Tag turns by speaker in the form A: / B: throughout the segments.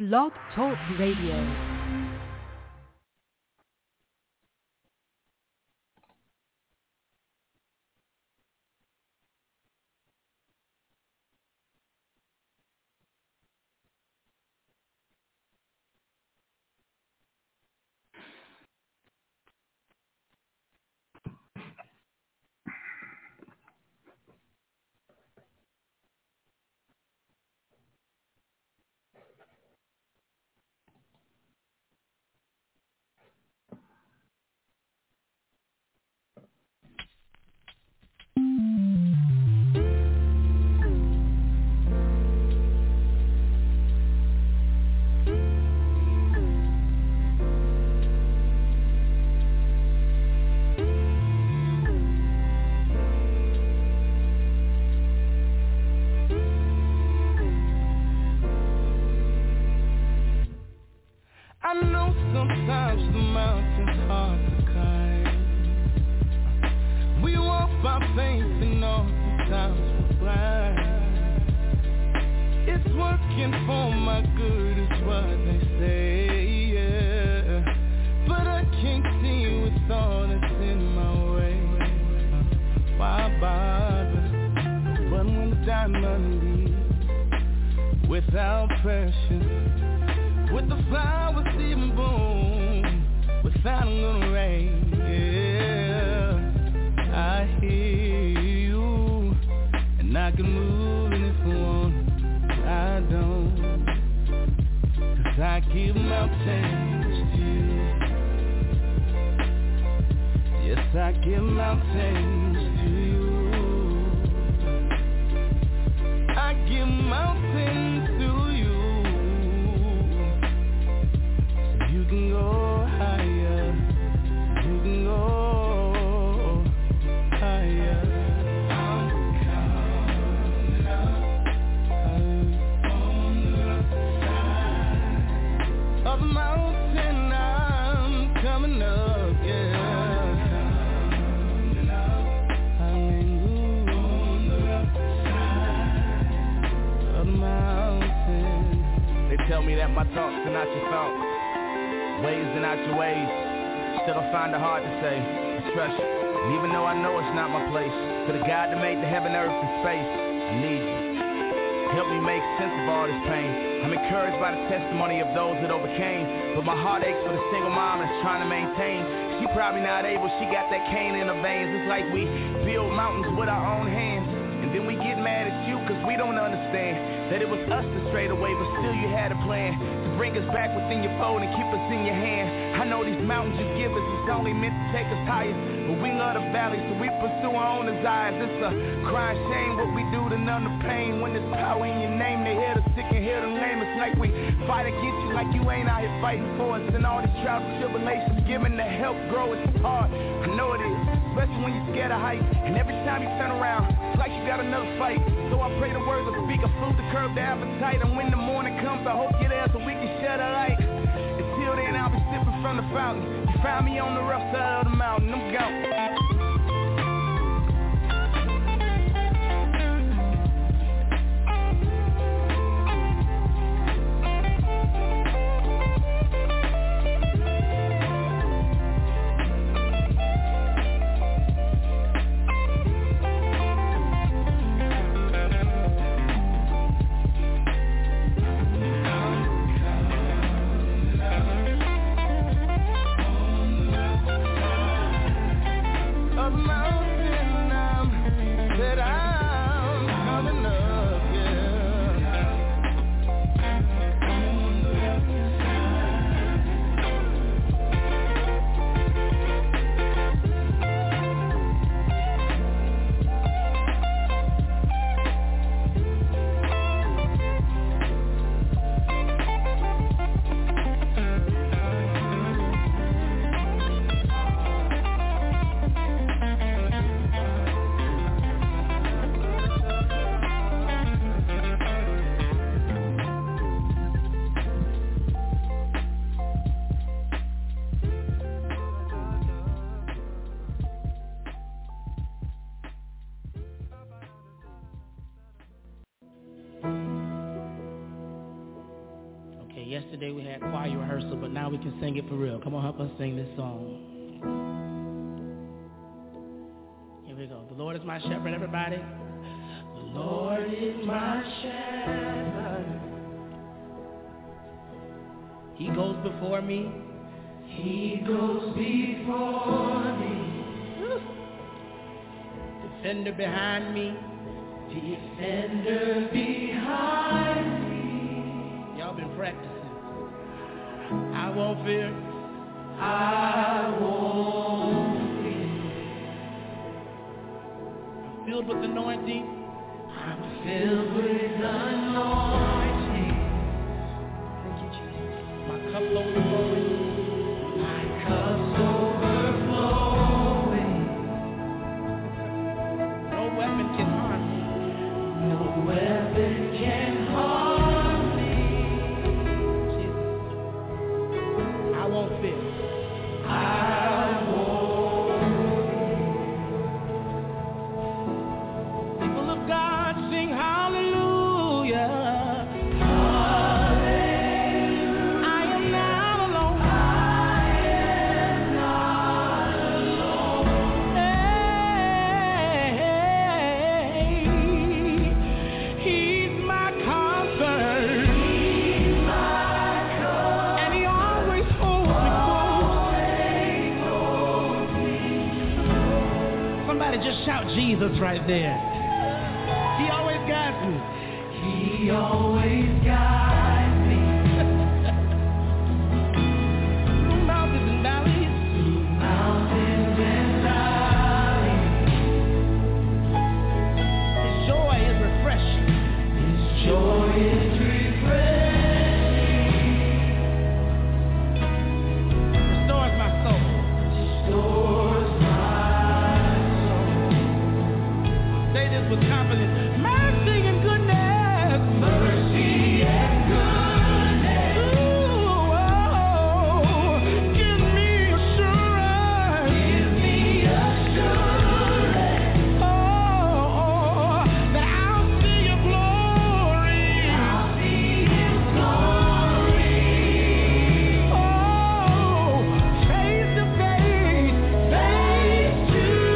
A: Blog Talk Radio.
B: I know sometimes the mountain's hard to climb. We walk by faith and oftentimes we grind. It's working for my good is what they say, yeah. But I can't see with all that's in my way. Why bother? But when the diamond leaves without pressure, with the flowers even bloom, without a little rain, yeah. I hear you, and I can move, and if I want, I don't. 'Cause I give mountains to you. Yes, I give mountains to you. I give mountains to you. You can go higher, you can go higher. I'm coming up on the side of the mountain. I'm coming up, yeah. Coming up, hallelujah, on the side of the mountain. They tell me that my thoughts are not your thoughts, ways and not your ways. Still I find it hard to say, I trust you. And even though I know it's not my place, to the God that made the heaven, earth, and space, I need you. Help me make sense of all this pain. I'm encouraged by the testimony of those that overcame, but my heart aches for the single mom that's trying to maintain. She probably not able, she got that cane in her veins. It's like we build mountains with our own hands, and then we get mad at you 'cause we don't understand that it was us that strayed away, but still you had a plan to bring us back within your fold and keep us in your hand. I know these mountains you give us is only meant to take us higher, but we love the valley, so we pursue our own desires. It's a crying shame what we do to numb the pain. When there's power in your name, they hear the sick and hear the lame. It's like we fight against you like you ain't out here fighting for us. And all these trials and tribulations, giving the help grow, it's hard. I know it is, especially when you're scared of heights. And every time you turn around, it's like you got another fight. So I pray the words will speak a food to curb the appetite. And when the morning comes, I hope you're there so we can share the light. Until then, I'll be sipping from the fountain. You find me on the rough side of the mountain, I'm gone.
A: Yesterday we had choir rehearsal, but now we can sing it for real. Come on, help us sing this song. Here we go. The Lord is my shepherd, everybody. The Lord is my shepherd. He goes before me. He goes before me. Defender behind me. Defender behind me. Y'all been practicing. I won't fear. I won't fear. I'm filled with anointing. I'm filled with anointing. Thank you, Jesus. My cup's overflowing. My cup's overflowing. No weapon can harm me. No weapon can harm me. Jesus. I won't fear. I won't fear. People of God sing hallelujah. Hallelujah. I am not alone. I am not alone. Hey, He's my comfort. He's my comfort. And He always holds me close. Somebody just shout Jesus right there. He always guides me. He always guides me. Through mountains and valleys. Through mountains and valleys. His joy is refreshing. His joy is refreshing. Restores my soul. Restores my soul. Say this with confidence. Mercy and goodness. Mercy and goodness. Ooh, oh, give me assurance. Give me assurance. Oh, that I'll see your glory. I'll see His glory. Oh, face to face, face to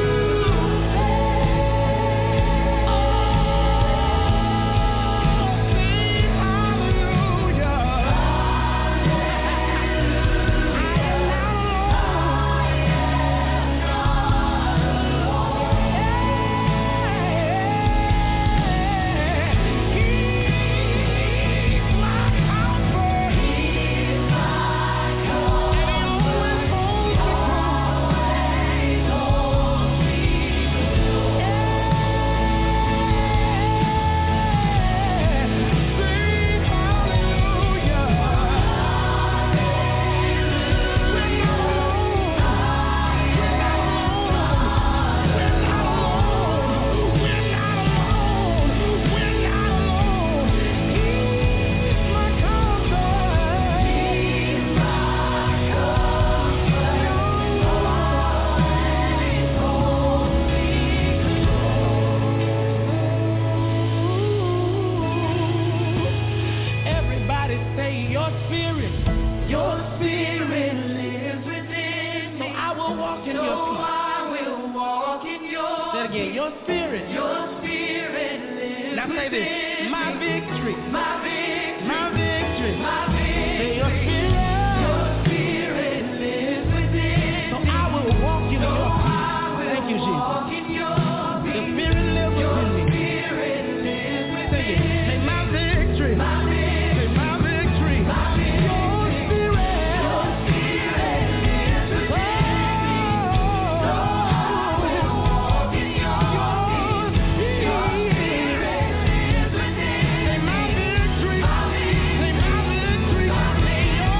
A: Your spirit. Your spirit lives. Now say this. My victory. My victory. My victory. My victory. Say your spirit. Your spirit lives within. So I will walk in your peace. Thank you, Jesus. The spirit lives within me. Say it. Say my victory. My victory. Say my victory. My victory. Your spirit. Your spirit lives within me. So I will walk in your peace. Your spirit lives within me. Say my victory. My victory. Say my victory.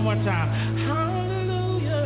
A: One more time. Hallelujah.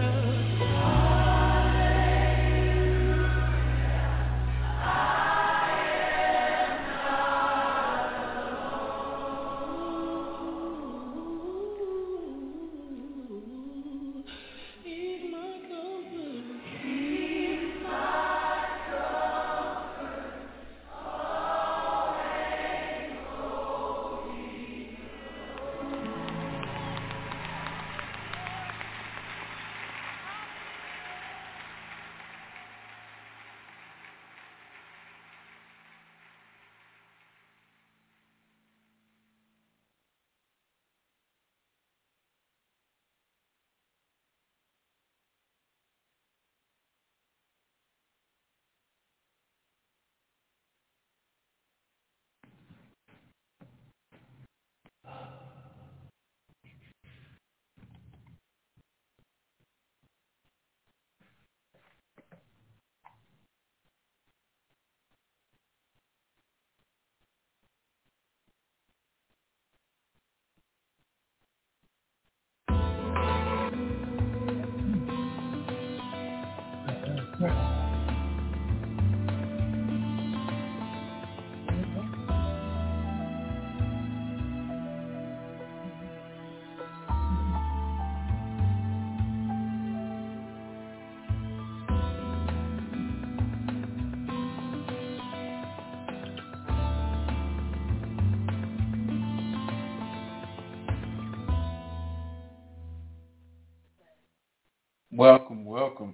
B: Welcome.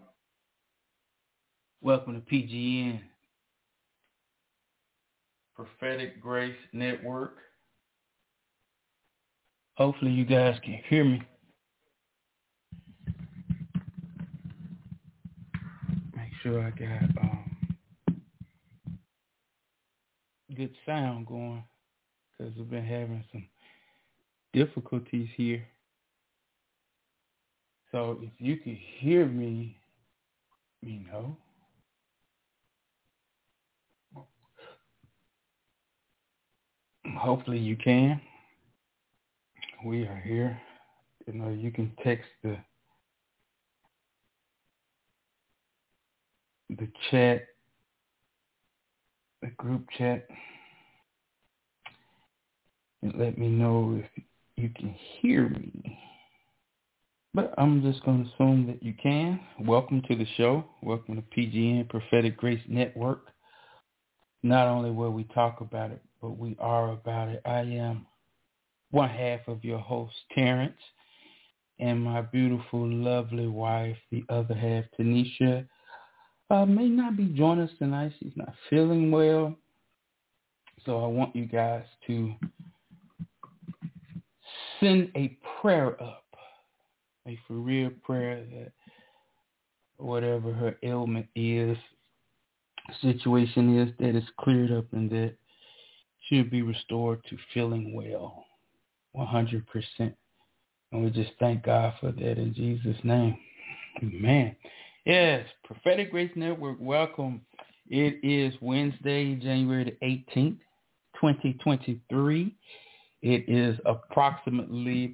A: Welcome to PGN.
B: Prophetic Grace Network.
A: Hopefully you guys can hear me. Make sure I got good sound going, because we've been having some difficulties here. So if you can hear me, you know. Hopefully you can. We are here. You know, you can text the chat, the group chat, and let me know if you can hear me. But I'm just going to assume that you can. Welcome to the show. Welcome to PGN, Prophetic Grace Network. Not only where we talk about it, but we are about it. I am one half of your host, Terrence, and my beautiful, lovely wife, the other half, Tanisha, may not be joining us tonight. She's not feeling well. So I want you guys to send a prayer up, a for real prayer that whatever her ailment is, situation is, that is cleared up and that she'll be restored to feeling well, 100%. And we just thank God for that in Jesus' name. Amen. Yes, Prophetic Grace Network, welcome. It is Wednesday, January the 18th, 2023. It is approximately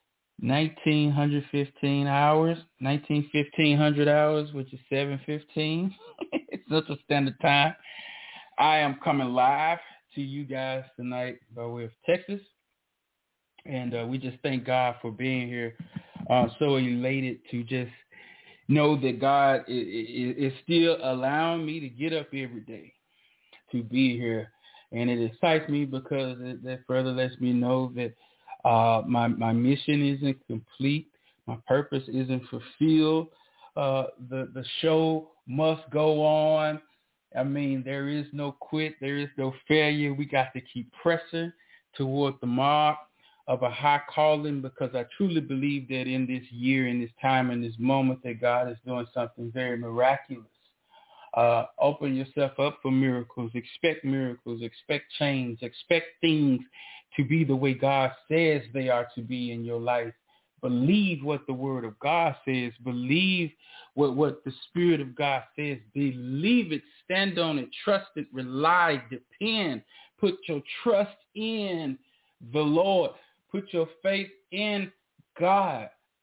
A: 1,915 hours, 1,500 hours, which is 7:15. It's Central Standard Time. I am coming live to you guys tonight by way of Texas. And we just thank God for being here. So elated to just know that God is still allowing me to get up every day to be here. And it excites me because that further lets me know that my mission isn't complete. My purpose isn't fulfilled. The show must go on. I mean, there is no quit. There is no failure. We got to keep pressing toward the mark of a high calling, because I truly believe that in this year, in this time, in this moment, that God is doing something very miraculous. Open yourself up for miracles, expect change, expect things to be the way God says they are to be in your life. Believe what the word of God says. Believe what the Spirit of God says. Believe it, stand on it, trust it, rely, depend. Put your trust in the Lord. Put your faith in God.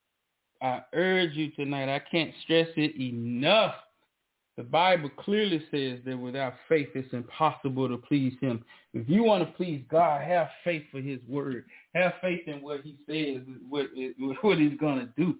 A: I urge you tonight. I can't stress it enough. The Bible clearly says that without faith, it's impossible to please him. If you want to please God, have faith for his word. Have faith in what he says, what he's going to do.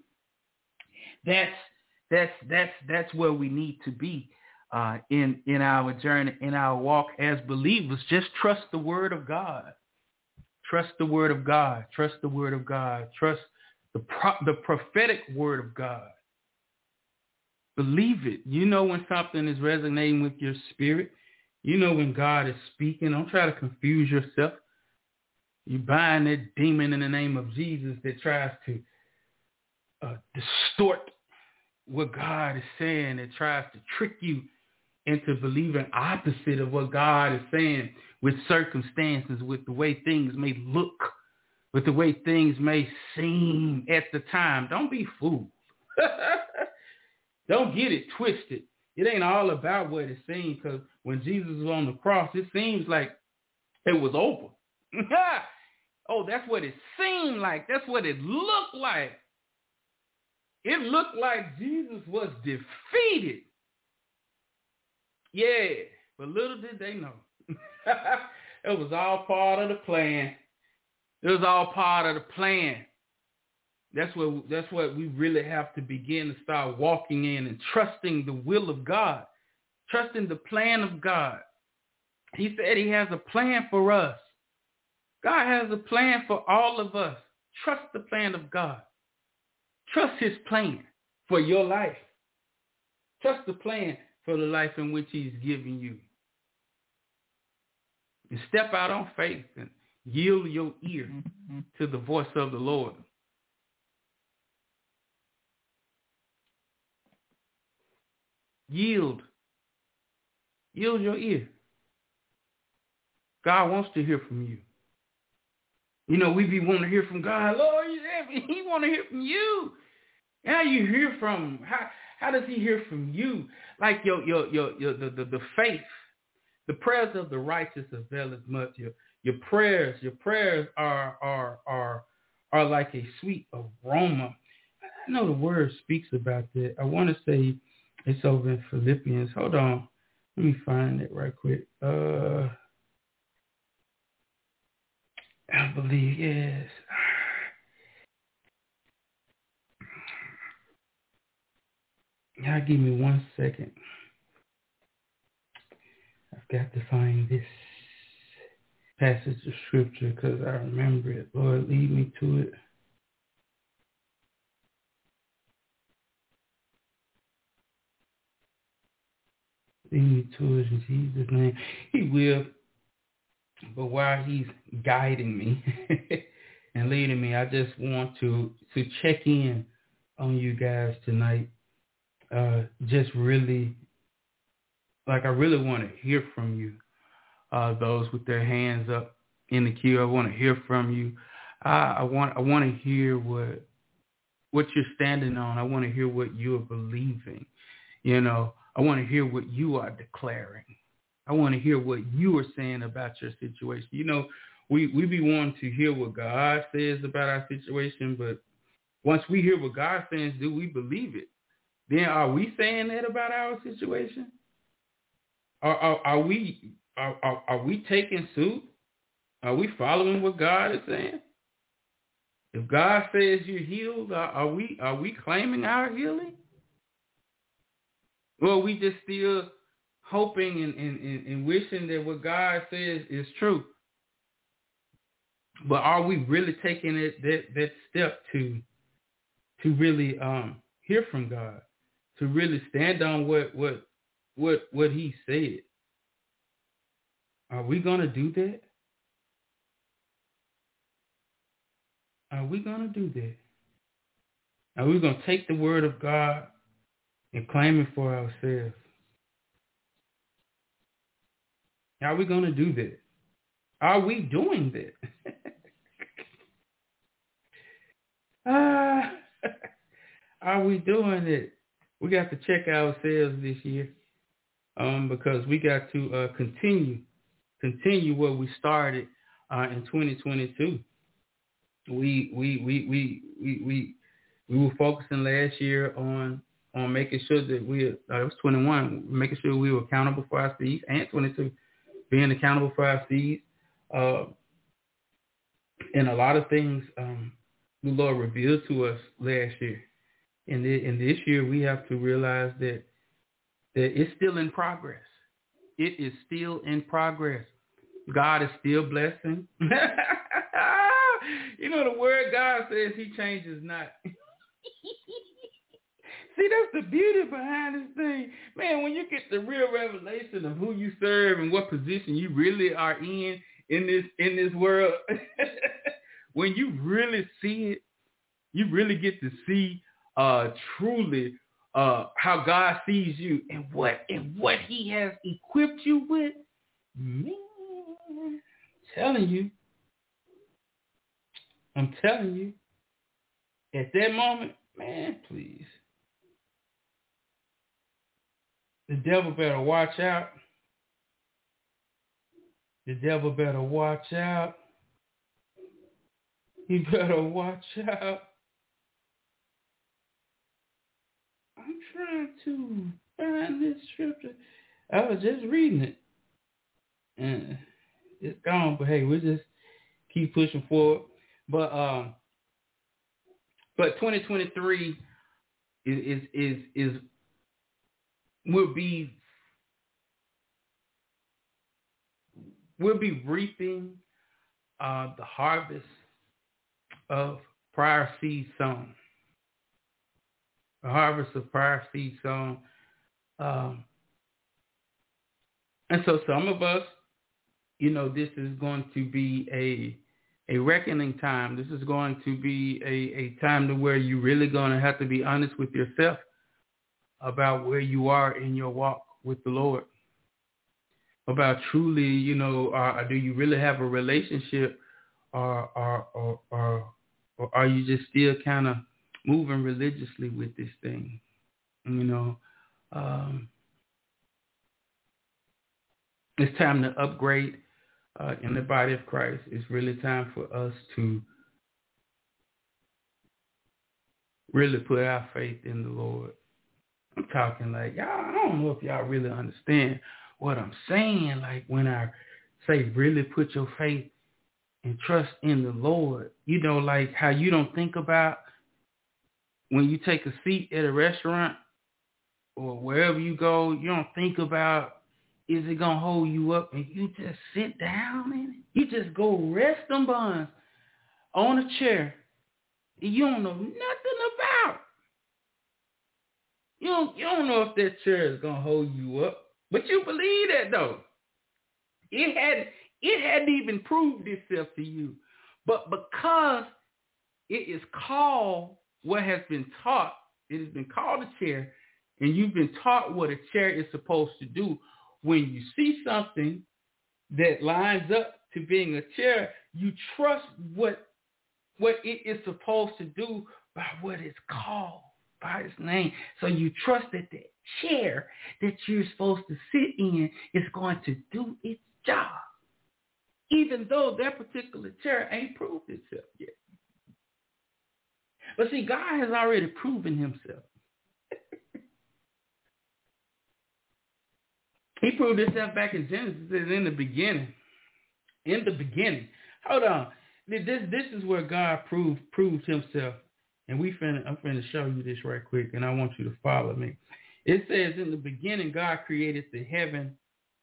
A: That's where we need to be in our journey, in our walk as believers. Just trust the word of God. Trust the word of God. Trust the word of God. Trust the prophetic word of God. Believe it. You know when something is resonating with your spirit. You know when God is speaking. Don't try to confuse yourself. You bind that demon in the name of Jesus that tries to distort what God is saying. It tries to trick you into believing opposite of what God is saying with circumstances, with the way things may look, with the way things may seem at the time. Don't be fooled. Don't get it twisted. It ain't all about what it seems, because when Jesus was on the cross, it seems like it was over. Oh, that's what it seemed like. That's what it looked like. It looked like Jesus was defeated. Yeah, but little did they know. It was all part of the plan. It was all part of the plan. That's what we really have to begin to start walking in and trusting the will of God, trusting the plan of God. He said he has a plan for us. God has a plan for all of us. Trust the plan of God. Trust his plan for your life. Trust the plan for the life in which he's giving you. And step out on faith and yield your ear to the voice of the Lord. Yield your ear. God wants to hear from you. You know, we be wanting to hear from God. Lord, he want to hear from you. How you hear from him? How does he hear from you? Like the faith, the prayers of the righteous avail as much. Your prayers are like a sweet aroma. I know the word speaks about that. I want to say it's over in Philippians. Hold on. Let me find it right quick. I believe, yes. Y'all give me 1 second. I've got to find this passage of scripture because I remember it. Lord, lead me to it. Lead me to it in Jesus' name. He will. But while he's guiding me and leading me, I just want to check in on you guys tonight. Just really, like I really want to hear from you, those with their hands up in the queue. I want to hear from you. I want to hear what you're standing on. I want to hear what you are believing. You know, I want to hear what you are declaring. I want to hear what you are saying about your situation. You know, we be wanting to hear what God says about our situation, but once we hear what God says, do we believe it? Then are we saying that about our situation? Are we taking suit? Are we following what God is saying? If God says you're healed, are we claiming our healing? Or are we just still hoping and wishing that what God says is true? But are we really taking that step to really hear from God, to really stand on what he said? Are we going to do that? Are we going to do that? Are we going to take the word of God and claim it for ourselves? Are we going to do that? Are we doing that? Are we doing it? We got to check ourselves this year, because we got to continue what we started in 2022. We
C: we were focusing last year on making sure that it was 21, making sure we were accountable for our seeds, and 22, being accountable for our seeds. And a lot of things the Lord revealed to us last year. And this year we have to realize that it's still in progress. It is still in progress. God is still blessing. You know, the word God says he changes not. See, that's the beauty behind this thing. Man, when you get the real revelation of who you serve and what position you really are in this world, when you really see it, you really get to see truly how God sees you and what he has equipped you with. Man, I'm telling you, at that moment, man, please. The devil better watch out. The devil better watch out. He better watch out. I'm trying to find this scripture. I was just reading it. And it's gone, but hey, we'll just keep pushing forward. But 2023 is we'll be reaping the harvest of prior seed sown. The harvest of prior seed sown. And so some of us, you know, this is going to be a reckoning time. This is going to be a time to where you're really going to have to be honest with yourself about where you are in your walk with the Lord. About truly, you know, do you really have a relationship, or are you just still kind of moving religiously with this thing? You know, it's time to upgrade in the body of Christ. It's really time for us to really put our faith in the Lord. I'm talking like, y'all, I don't know if y'all really understand what I'm saying. Like when I say really put your faith and trust in the Lord, you know, like how you don't think about when you take a seat at a restaurant or wherever you go, you don't think about, is it going to hold you up? And you just sit down in it. You just go rest them buns on a chair. You don't know nothing about. You don't know if that chair is going to hold you up. But you believe that, though. It hadn't even proved itself to you. But because it is called what has been taught, it has been called a chair, and you've been taught what a chair is supposed to do. When you see something that lines up to being a chair, you trust what it is supposed to do by what it's called, by its name. So you trust that the chair that you're supposed to sit in is going to do its job, even though that particular chair ain't proved itself yet. But see, God has already proven himself. He proved himself back in Genesis in the beginning. In the beginning. Hold on. This is where God proved himself. And I'm finna show you this right quick, and I want you to follow me. It says, in the beginning, God created the heaven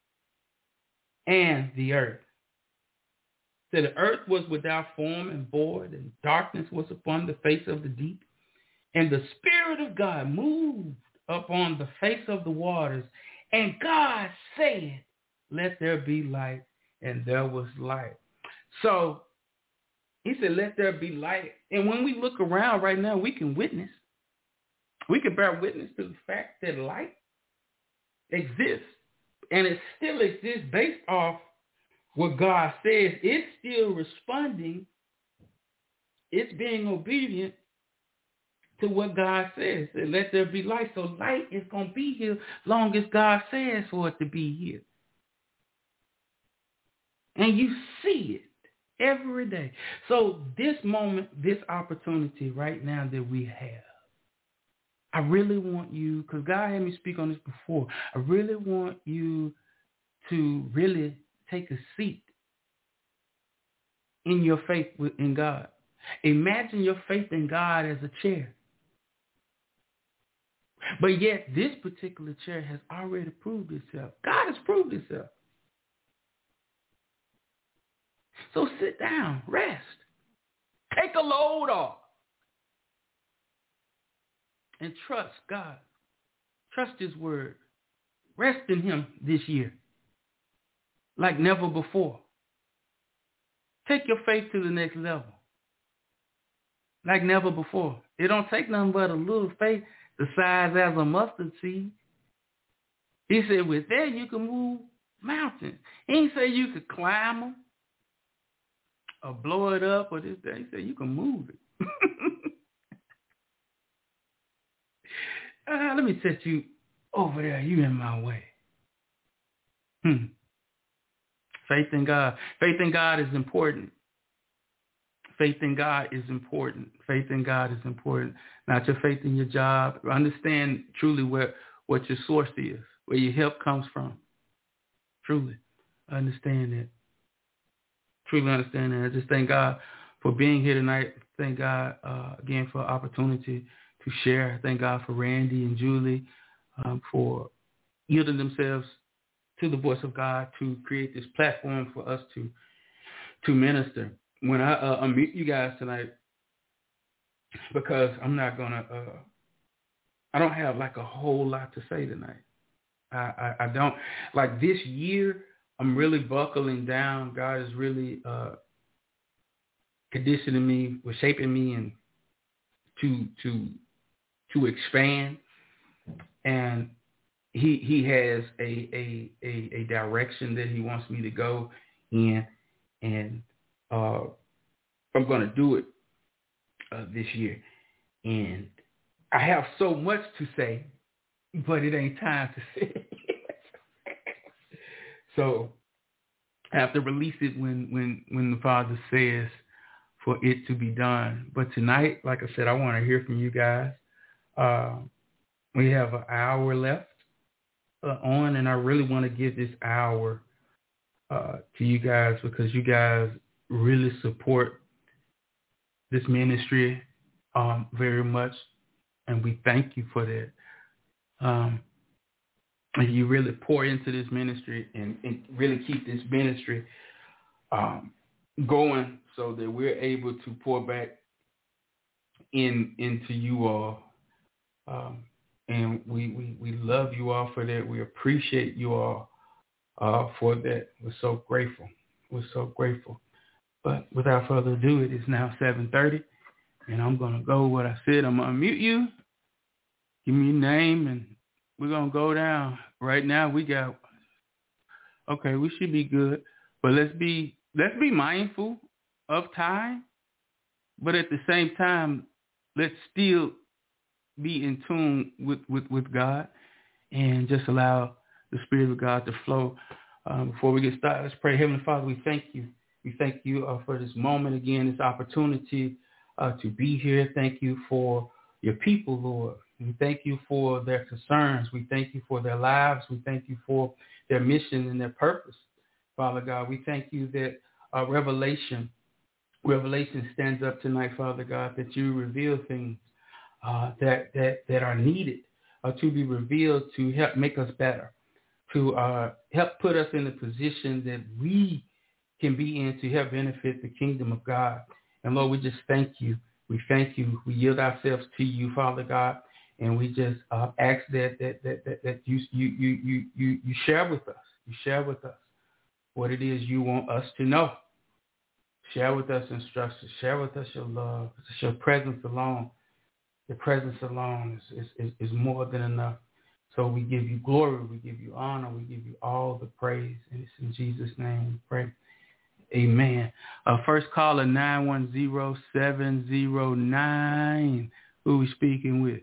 C: and the earth. So the earth was without form and void, and darkness was upon the face of the deep. And the Spirit of God moved upon the face of the waters. And God said, let there be light, and there was light. So he said, let there be light. And when we look around right now, we can witness. We can bear witness to the fact that light exists. And it still exists based off what God says. It's still responding. It's being obedient to what God says. And let there be light. So light is going to be here long as God says for it to be here. And you see it. Every day. So this moment, this opportunity right now that we have, I really want you, because God had me speak on this before, I really want you to really take a seat in your faith in God. Imagine your faith in God as a chair. But yet this particular chair has already proved itself. God has proved itself. So sit down, rest, take a load off, and trust God. Trust his word. Rest in him this year like never before. Take your faith to the next level like never before. It don't take nothing but a little faith the size as a mustard seed. He said with that you can move mountains. He didn't say you could climb them or blow it up or this, that. He said you can move it. Let me set you over there. You in my way. Faith in God. Faith in God is important. Faith in God is important. Faith in God is important. Not your faith in your job. Understand truly what your source is, where your help comes from. Truly understand that. Truly understand that. I just thank God for being here tonight. Thank God again for the opportunity to share. Thank God for Randy and Julie for yielding themselves to the voice of God to create this platform for us to minister. When I unmute you guys tonight, because I'm not going to, I don't have like a whole lot to say tonight. I don't. Like this year, I'm really buckling down. God is really conditioning me, or shaping me and to expand. And he has a direction that he wants me to go in, and I'm going to do it this year. And I have so much to say, but it ain't time to say it. So I have to release it when the Father says for it to be done. But tonight, like I said, I want to hear from you guys. We have an hour left on, and I really want to give this hour to you guys, because you guys really support this ministry very much, and we thank you for that. And you really pour into this ministry and really keep this ministry going, so that we're able to pour back into you all. And we love you all for that. We appreciate you all for that. We're so grateful. We're so grateful. But without further ado, it is now 7:30, and I'm going to go what I said. I'm going to unmute you. Give me your name, and we're going to go down. Right now, we should be good. But let's be mindful of time. But at the same time, let's still be in tune with God, and just allow the Spirit of God to flow. Before we get started, let's pray. Heavenly Father, we thank you. We thank you for this moment again, this opportunity to be here. Thank you for your people, Lord. We thank you for their concerns. We thank you for their lives. We thank you for their mission and their purpose, Father God. We thank you that Revelation stands up tonight, Father God, that you reveal things that are needed to be revealed to help make us better, to help put us in the position that we can be in to help benefit the kingdom of God. And Lord, we just thank you. We thank you. We yield ourselves to you, Father God, and we just ask that you share with us. You share with us what it is you want us to know. Share with us instructions. Share with us your love. It's your presence alone. Your presence alone is more than enough. So we give you glory. We give you honor. We give you all the praise. And it's in Jesus' name we pray. Amen. First caller, 910-709. Who are we speaking with?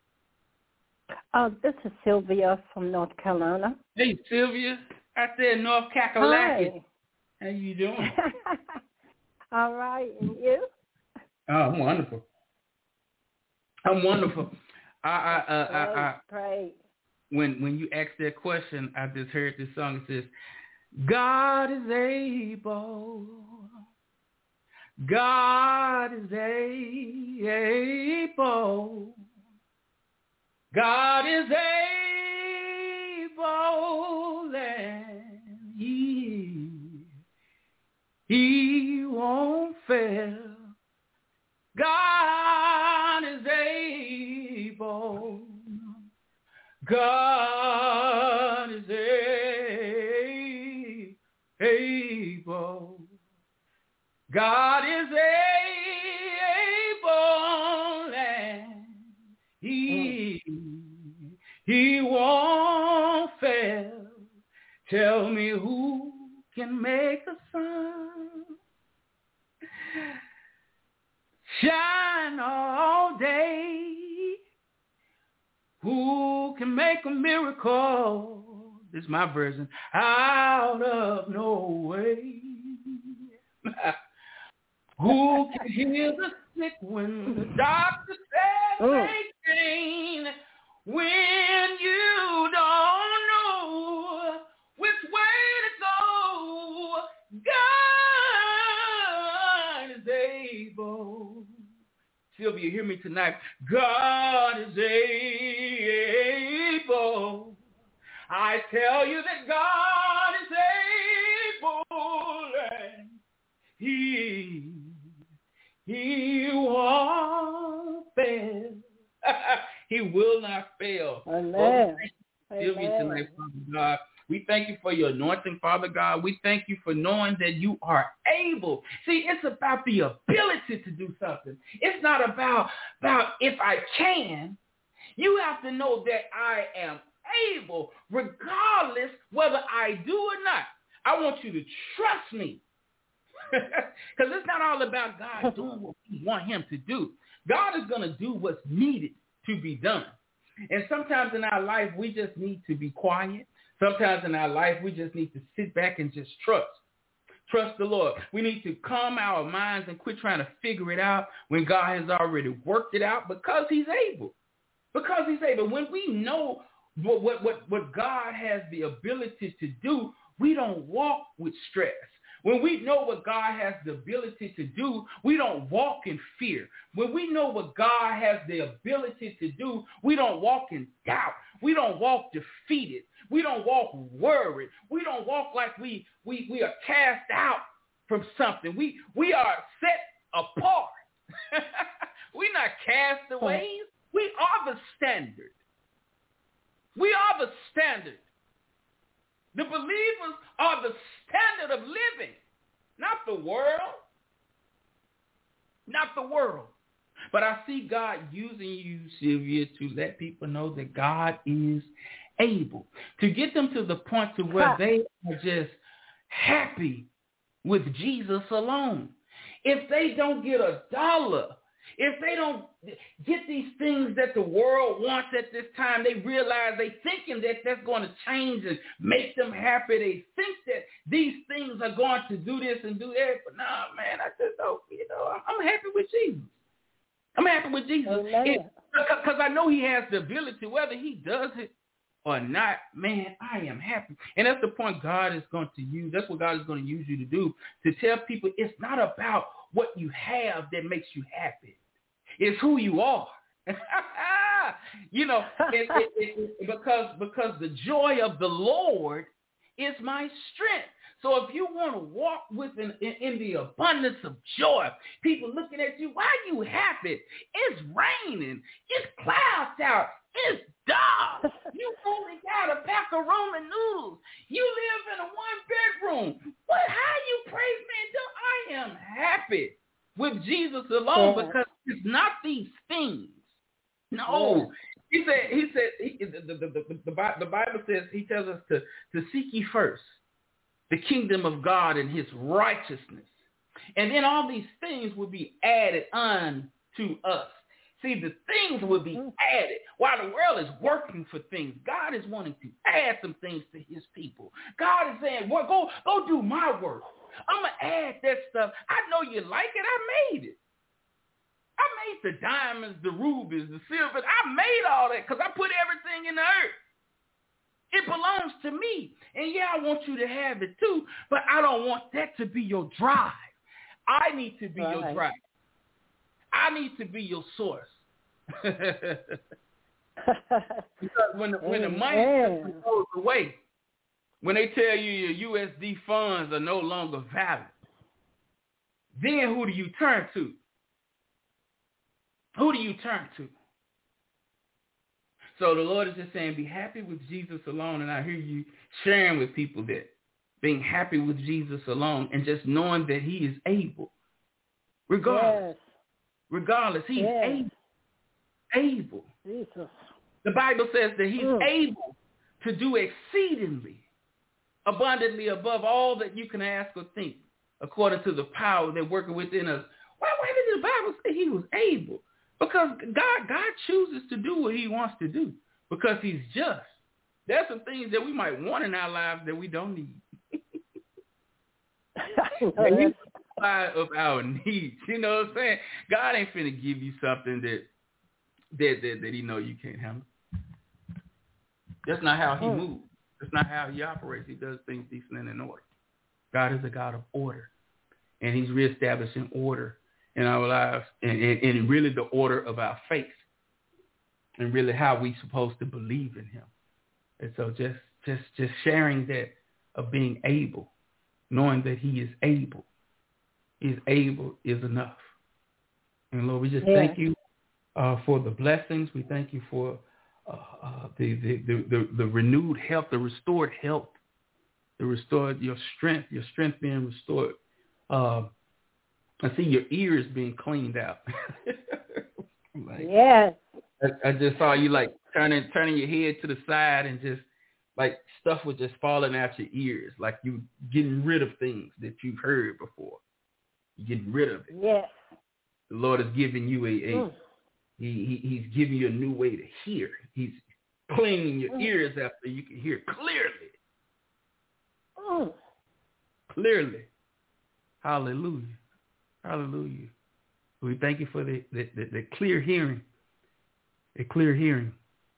D: This is Sylvia from North Carolina.
C: Hey, Sylvia. I said North Carolina.
D: Hi.
C: How you doing?
D: All right, and you?
C: Oh, I'm wonderful. I'm wonderful.
D: Great.
C: When you asked that question, I just heard this song. It says, God is able. God is able. God is able, and he won't fail. God is able. God is able. God is able, and he won't fail. Tell me who can make a sun shine all day? Who can make a miracle? This is my version. Out of no way. Who can heal the sick when the doctor says they can't? When you don't know which way to go, God is able. Sylvia, hear me tonight. God is able. I tell you that God is able, and He won't fail. He will not fail.
D: Amen.
C: Sylvia tonight, Father God. We thank you for your anointing, Father God. We thank you for knowing that you are able. See, it's about the ability to do something. It's not about if I can. You have to know that I am able, regardless whether I do or not. I want you to trust me. Because it's not all about God doing what we want him to do. God is going to do what's needed to be done. And sometimes in our life, we just need to be quiet. Sometimes in our life, we just need to sit back and just trust. Trust the Lord. We need to calm our minds and quit trying to figure it out when God has already worked it out, because he's able. Because he's able. When we know what God has the ability to do, we don't walk with stress. When we know what God has the ability to do, we don't walk in fear. When we know what God has the ability to do, we don't walk in doubt. We don't walk defeated. We don't walk worried. We don't walk like we are cast out from something. We are set apart. We're not castaways. We are the standard. We are the standard. The believers are the standard of living, not the world. Not the world. But I see God using you, Sylvia, to let people know that God is able to get them to the point to where they are just happy with Jesus alone. If they don't get $1, if they don't get these things that the world wants at this time, they realize they thinking that that's going to change and make them happy. They think that these things are going to do this and do that. But nah, man, I just don't, I'm happy with Jesus. I'm happy with Jesus. Because I know he has the ability, whether he does it or not, man, I am happy. And that's the point God is going to use. That's what God is going to use you to do, to tell people it's not about what you have that makes you happy. It's who you are. Because the joy of the Lord is my strength. So if you want to walk in the abundance of joy, people looking at you, why are you happy? It's raining. It's clouds out. It's dark. You only got a pack of ramen noodles. You live in a one-bedroom. How you praise me? I am happy with Jesus alone, because it's not these things. No. He said the Bible says, he tells us to seek ye first the kingdom of God and his righteousness. And then all these things will be added unto us. See, the things will be added. While the world is working for things, God is wanting to add some things to his people. God is saying, well, go do my work. I'm going to add that stuff. I know you like it. I made it. I made the diamonds, the rubies, the silver. I made all that because I put everything in the earth. It belongs to me. And yeah, I want you to have it too, but I don't want that to be your drive. I need to be your drive. I need to be your source. Because when the money goes away, when they tell you your USD funds are no longer valid, then who do you turn to? Who do you turn to? So the Lord is just saying, be happy with Jesus alone. And I hear you sharing with people that being happy with Jesus alone and just knowing that he is able. Regardless. Yes. Regardless, he's able. Jesus. The Bible says that he's able to do exceedingly, abundantly above all that you can ask or think, according to the power that working within us. Why did the Bible say he was able? Because God chooses to do what he wants to do because he's just. There's some things that we might want in our lives that we don't need. He's of our needs. You know what I'm saying? God ain't finna give you something that he know you can't handle. That's not how he moves. That's not how he operates. He does things decent and in order. God is a God of order. And he's reestablishing order in our lives and really the order of our faith and really how we supposed to believe in him. And so just sharing that of being able, knowing that he is able is enough. And Lord, we just thank you for the blessings. We thank you for the renewed health, the restored health, your strength being restored. I see your ears being cleaned out.
D: Yes.
C: I just saw you like turning your head to the side and just like stuff was just falling out your ears, like you getting rid of things that you've heard before. You're getting rid of it.
D: Yes.
C: The Lord is giving you He's giving you a new way to hear. He's cleaning your ears out so you can hear clearly. Clearly. Hallelujah. Hallelujah. We thank you for the clear hearing. A clear hearing.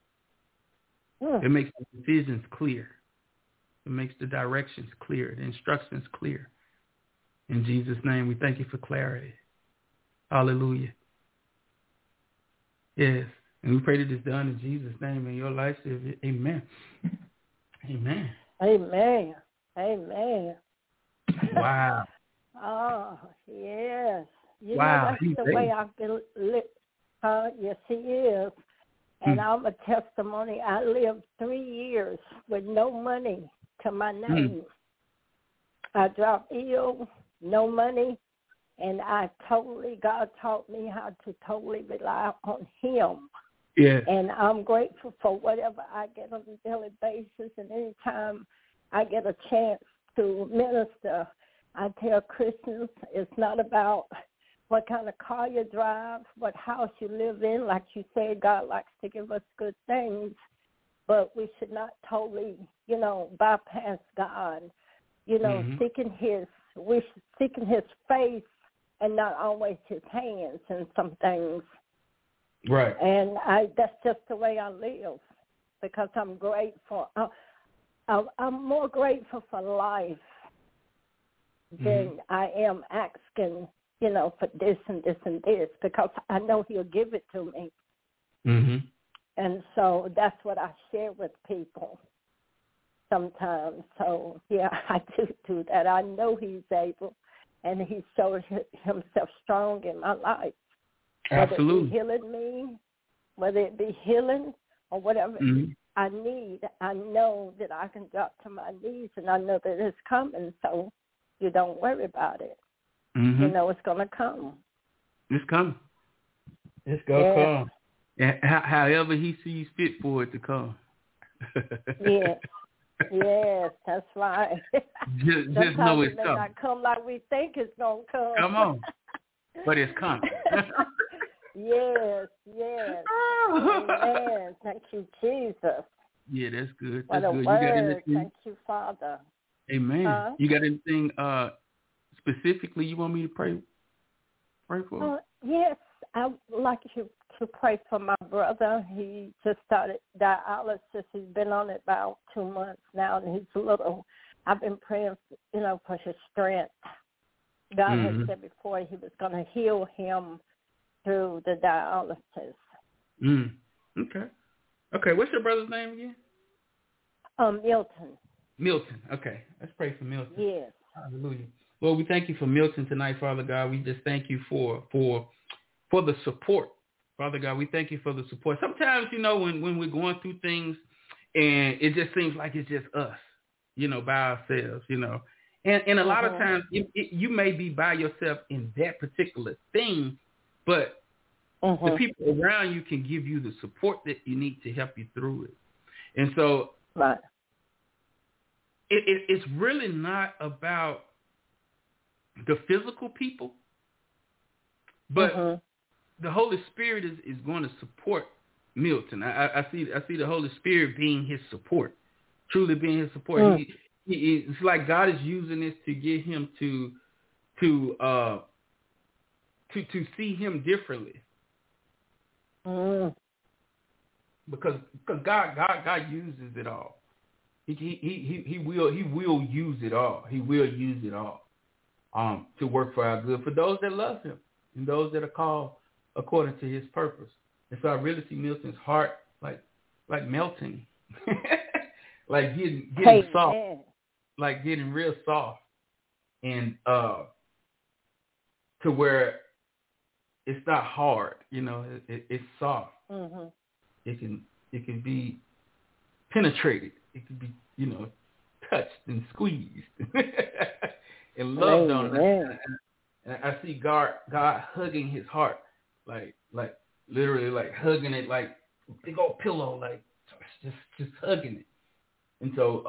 C: It makes the decisions clear. It makes the directions clear, the instructions clear. In Jesus' name, we thank you for clarity. Hallelujah. Yes. And we pray that it's done in Jesus' name in your life. Amen. Amen.
D: Amen. Amen.
C: Wow.
D: Oh, yes. You
C: wow.
D: know, that's the way I've been lived. Yes, he is. And I'm a testimony. I lived 3 years with no money to my name. I dropped ill, no money, and God taught me how to totally rely on him.
C: Yes.
D: And I'm grateful for whatever I get on a daily basis, and anytime I get a chance to minister, I tell Christians it's not about what kind of car you drive, what house you live in. Like you said, God likes to give us good things, but we should not totally, bypass God. Seeking his face and not always his hands in some things.
C: Right.
D: And that's just the way I live because I'm grateful. I'm more grateful for life than I am asking, for this and this and this because I know he'll give it to me.
C: Mm-hmm.
D: And so that's what I share with people sometimes. So, yeah, I do that. I know he's able, and he showed himself strong in my life.
C: Absolutely.
D: Whether it be healing me, whether it be healing or whatever I need, I know that I can drop to my knees, and I know that it's coming, so you don't worry about it.
C: Mm-hmm.
D: You know it's going to come.
C: It's coming. It's going to come. And however he sees fit for it to come.
D: Yes. Yes, that's right.
C: Just know it's coming. It may
D: not come like we think it's going to come.
C: Come on. But it's coming.
D: Yes. Amen. Thank you, Jesus.
C: Yeah, that's good.
D: What
C: That's
D: a
C: good.
D: word. Thank you, Father.
C: Amen. You got anything specifically you want me to pray for?
D: Yes, I would like you to pray for my brother. He just started dialysis. He's been on it about 2 months now, and he's a little. I've been praying, for his strength. God had said before He was going to heal him through the dialysis.
C: Okay. What's your brother's name again?
D: Milton.
C: Milton. Okay. Let's pray for Milton.
D: Yes.
C: Hallelujah. Lord, we thank you for Milton tonight, Father God. We just thank you for the support. Father God, we thank you for the support. Sometimes, when we're going through things and it just seems like it's just us, by ourselves, And a lot of times you may be by yourself in that particular thing, but the people around you can give you the support that you need to help you through it. And so it's really not about the physical people, but the Holy Spirit is going to support Milton. I see the Holy Spirit being his support, truly being his support. It's like God is using this to get him to see him differently. Because God uses it all. He will use it all. He will use it all to work for our good, for those that love him and those that are called according to his purpose. And so I really see Milton's heart like melting, like getting soft, like getting real soft, and to where it's not hard, it's soft. It can be penetrated. It can be, touched and squeezed and loved on. And I see God hugging his heart, like literally like hugging it like a big old pillow, like just hugging it. And so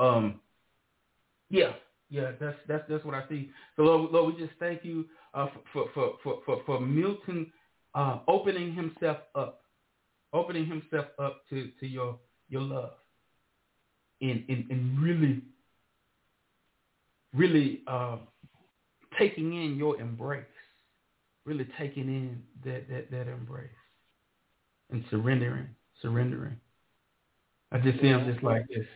C: that's what I see. So Lord, we just thank you for Milton opening himself up to your love, and really taking in your embrace, really taking in that embrace and surrendering. I just see him just like this,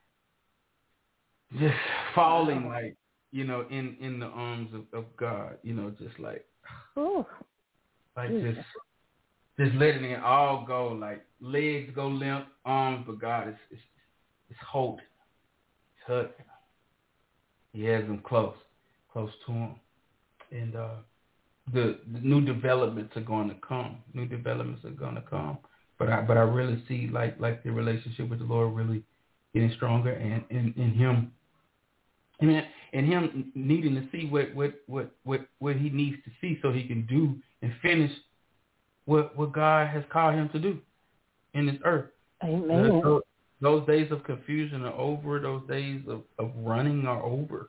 C: just falling like, in the arms of God, just like, just letting it all go, like legs go limp, arms, but God is holding, it's hugging. He has them close to him. And the new developments are going to come. But I really see like the relationship with the Lord really getting stronger, and him, and him needing to see what he needs to see so he can do and finish what God has called him to do in this earth.
D: Amen.
C: Those days of confusion are over. Those days of running are over.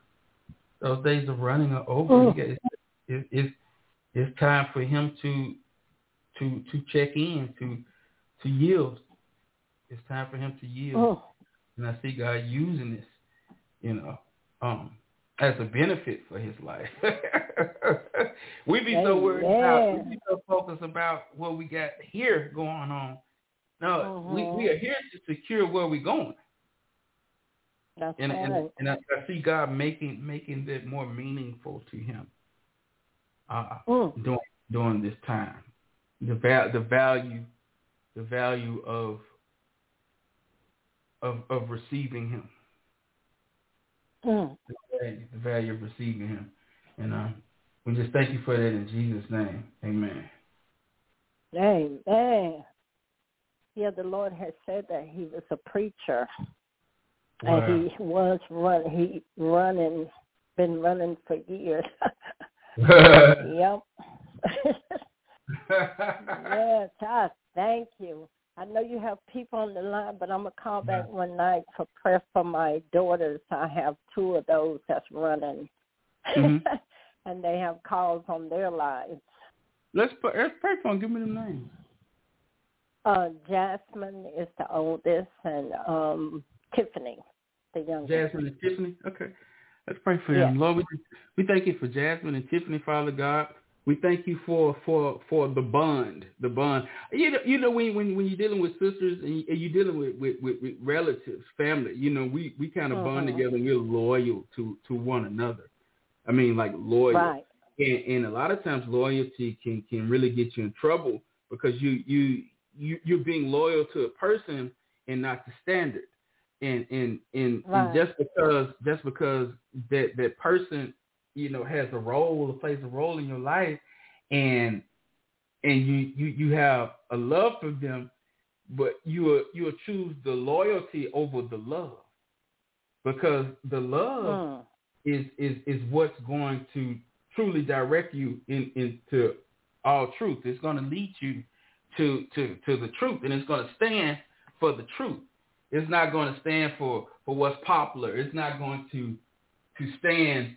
C: It's time for him to check in, to yield. It's time for him to yield. And I see God using this, as a benefit for his life. We be so worried about, we be so focused about what we got here going on. No, we are here to secure where we're going.
D: That's
C: and
D: right.
C: And I see God making that more meaningful to him during this time. The value of receiving him. The value of receiving him. And we just thank you for that in Jesus' name. Amen.
D: Amen. Yeah, the Lord has said that he was a preacher. Wow. And he was been running for years. Yep. Yes, I thank you. I know you have people on the line, but I'm going to call back one night for prayer for my daughters. I have 2 of those that's running. And they have calls on their lives.
C: Let's pray for them. Give me the names.
D: Jasmine is the oldest, and Tiffany, the youngest.
C: Jasmine and Tiffany? Okay. Let's pray for them. Lord, we thank you for Jasmine and Tiffany, Father God. We thank you for the bond. You know when you're dealing with sisters and you're dealing with relatives, family, you know, we kind of bond together and we're loyal to one another. I mean, like loyal. Right. And a lot of times loyalty can really get you in trouble because you're being loyal to a person and not the standard. And just because that person, you know, has a role or plays a role in your life, and you have a love for them, but you'll choose the loyalty over the love, because the love is what's going to truly direct you into all truth. It's going to lead you to the truth, and it's going to stand for the truth. It's not going to stand for what's popular. It's not going to stand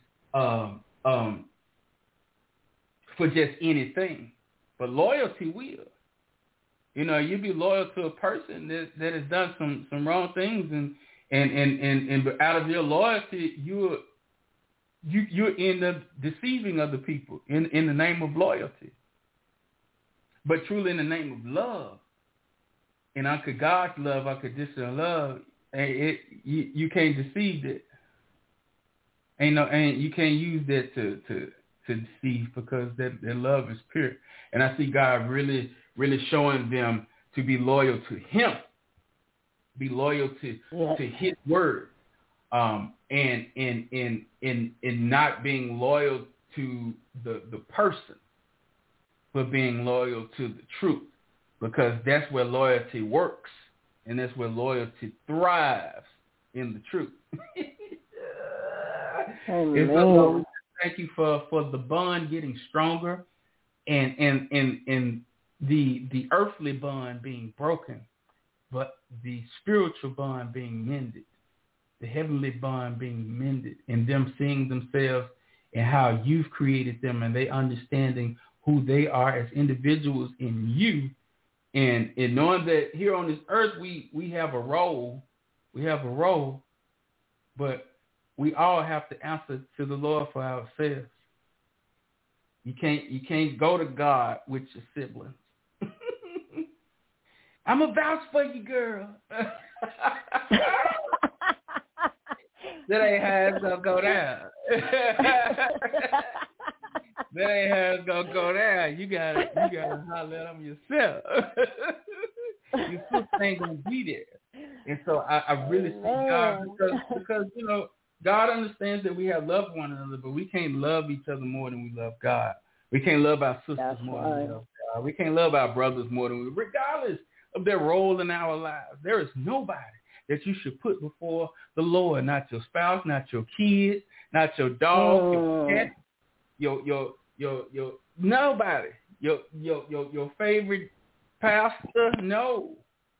C: for just anything. But loyalty will. You know, you be loyal to a person that has done some wrong things, and but out of your loyalty, you end up deceiving other people in the name of loyalty. But truly in the name of love, and unto God's love, unconditional love, you can't deceive it. And you can't use that to deceive, because that love is pure. And I see God really, really showing them to be loyal to Him, be loyal to His word, and not being loyal to the person, but being loyal to the truth, because that's where loyalty works, and that's where loyalty thrives, in the truth. And so, thank you for the bond getting stronger, and the earthly bond being broken, but the spiritual bond being mended, the heavenly bond being mended, and them seeing themselves and how you've created them, and they understanding who they are as individuals in you, and knowing that here on this earth we have a role, but we all have to answer to the Lord for ourselves. You can't go to God with your siblings. I'm a vouch for you, girl. That ain't how it's gonna go down. That ain't how it's gonna go down. You gotta holler at them yourself. Your sister ain't gonna be there. And so I really see God, because you know, God understands that we have loved one another, but we can't love each other more than we love God. We can't love our sisters more than we love God. We can't love our brothers more than we, regardless of their role in our lives. There is nobody that you should put before the Lord, not your spouse, not your kids, not your dog, your cat, your nobody, your favorite pastor. No.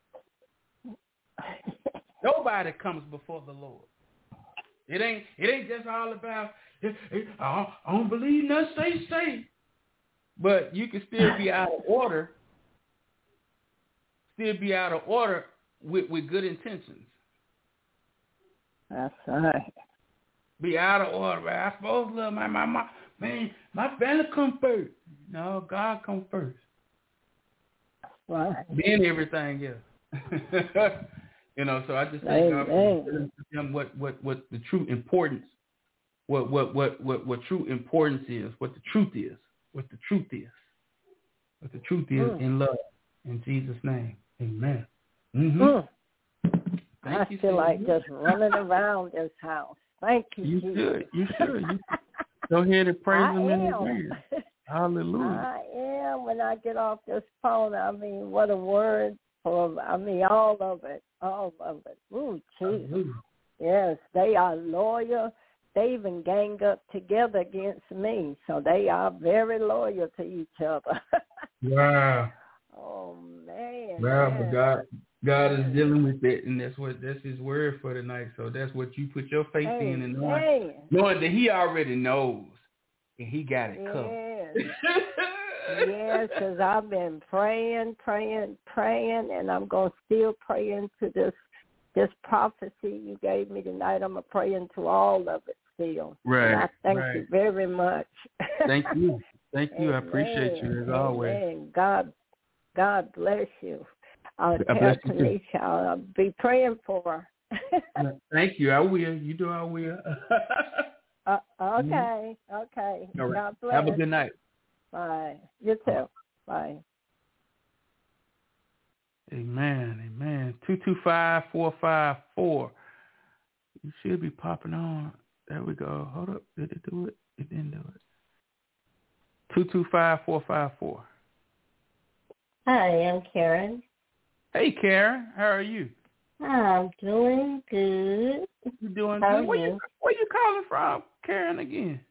C: Nobody comes before the Lord. It ain't just all about, I don't believe nothing say. But you can still be out of order. With good intentions.
D: That's right.
C: Be out of order. I supposed to love my man. My family come first. No, God come first.
D: Right.
C: Then everything else. You know, so I just thank God for them what the true importance, what true importance is, what the truth is, in love. In Jesus' name, amen. Mm-hmm.
D: I feel like just running around this house. Thank you, Jesus.
C: You should. Go ahead and praise Him in advance. Hallelujah.
D: I am. When I get off this phone, I mean, what a word. All of it. Ooh, Jesus. Yes, they are loyal. They even gang up together against me, so they are very loyal to each other.
C: Wow.
D: Oh, man.
C: Wow, but God is dealing with it, and that's His word for tonight. So that's what you put your faith in, and knowing that He already knows, and He got it covered.
D: Yes, because I've been praying, and I'm going to still pray into this this prophecy you gave me tonight, I'm going to pray into all of it still.
C: Right.
D: And I thank you very much.
C: Thank you. Thank you. I appreciate you as always.
D: God bless you.
C: God bless you too.
D: I'll be praying for her.
C: Thank you. I will. You do. I will.
D: Okay. Okay.
C: All right.
D: God bless.
C: Have a good night.
D: Bye. You too. Bye.
C: Amen. Amen. 225-454. You should be popping on. There we go. Hold up. Did it do it? It didn't do it. 225-454.
E: Hi, I'm Karen.
C: Hey, Karen. How are you?
E: I'm doing good.
C: You doing
E: How
C: good?
E: are you?
C: Where you calling from, Karen, again?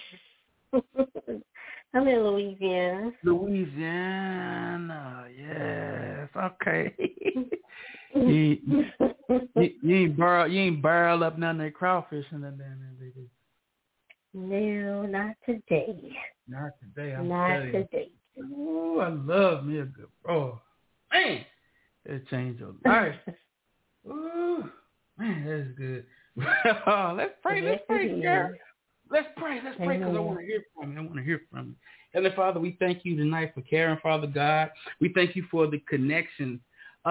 E: I'm in Louisiana.
C: Louisiana. Yes. Okay. you ain't barrel up none of that crawfish in that damn baby.
E: No, not today.
C: Not today.
E: Not today.
C: Oh, I love me a good man. It changed your life. Ooh, man, that's good. Let's pray, girl. Let's pray because I want to hear from you. Heavenly Father, we thank you tonight for caring, Father God. We thank you for the connection.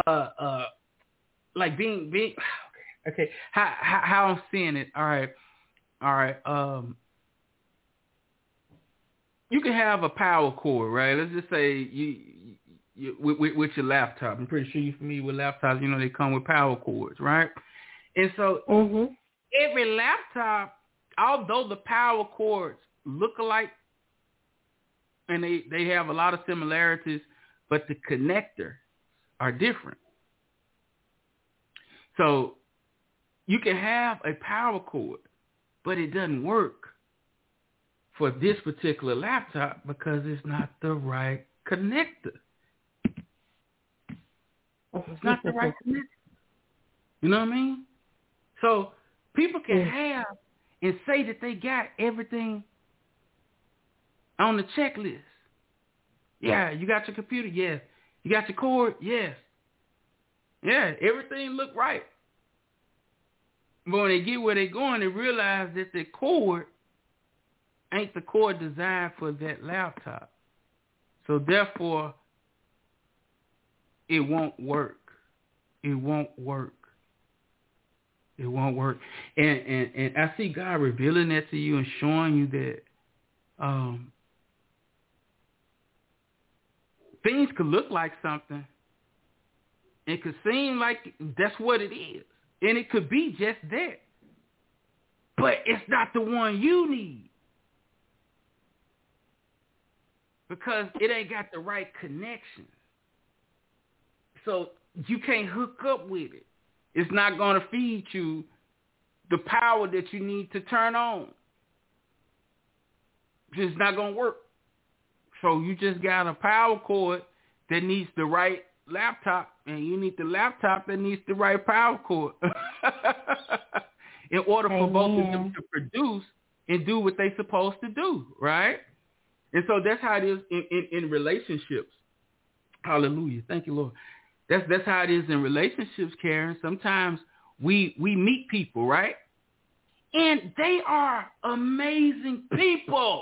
C: Like being okay. How I'm seeing it. All right. You can have a power cord, right? Let's just say you with your laptop. I'm pretty sure you're familiar with laptops. You know they come with power cords, right? And so every laptop, although the power cords look alike and they have a lot of similarities, but the connectors are different. So you can have a power cord, but it doesn't work for this particular laptop because it's not the right connector. It's not the right connector. You know what I mean? So people can have and say that they got everything on the checklist. Yeah, you got your computer? Yes. You got your cord? Yes. Yeah, everything look right. But when they get where they're going, they realize that the cord ain't the cord designed for that laptop. So therefore, it won't work. It won't work. It won't work. And I see God revealing that to you and showing you that things could look like something. It could seem like that's what it is. And it could be just that. But it's not the one you need. Because it ain't got the right connection. So you can't hook up with it. It's not going to feed you the power that you need to turn on. It's not going to work. So you just got a power cord that needs the right laptop, and you need the laptop that needs the right power cord in order for both of them to produce and do what they're supposed to do, right? And so that's how it is in relationships. Hallelujah. Thank you, Lord. That's how it is in relationships, Karen. Sometimes we meet people, right? And they are amazing people.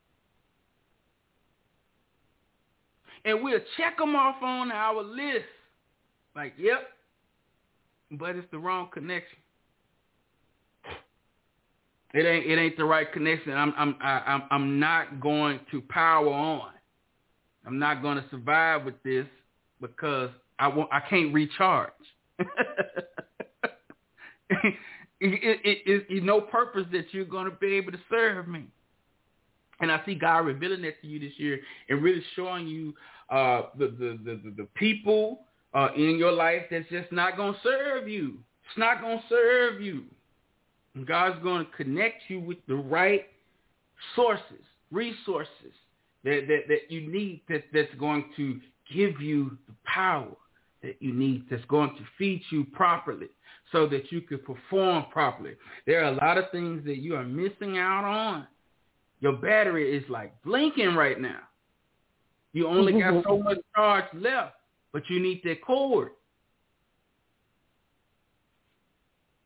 C: And we'll check them off on our list. Like, yep, but it's the wrong connection. It ain't the right connection. I'm not going to power on. I'm not going to survive with this because I can't recharge. It's no purpose that you're going to be able to serve me. And I see God revealing that to you this year and really showing you the people in your life that's just not going to serve you. It's not going to serve you. And God's going to connect you with the right sources, resources that you need that's going to give you the power that you need, that's going to feed you properly so that you can perform properly. There are a lot of things that you are missing out on. Your battery is like blinking right now. You only got so much charge left, but you need that cord.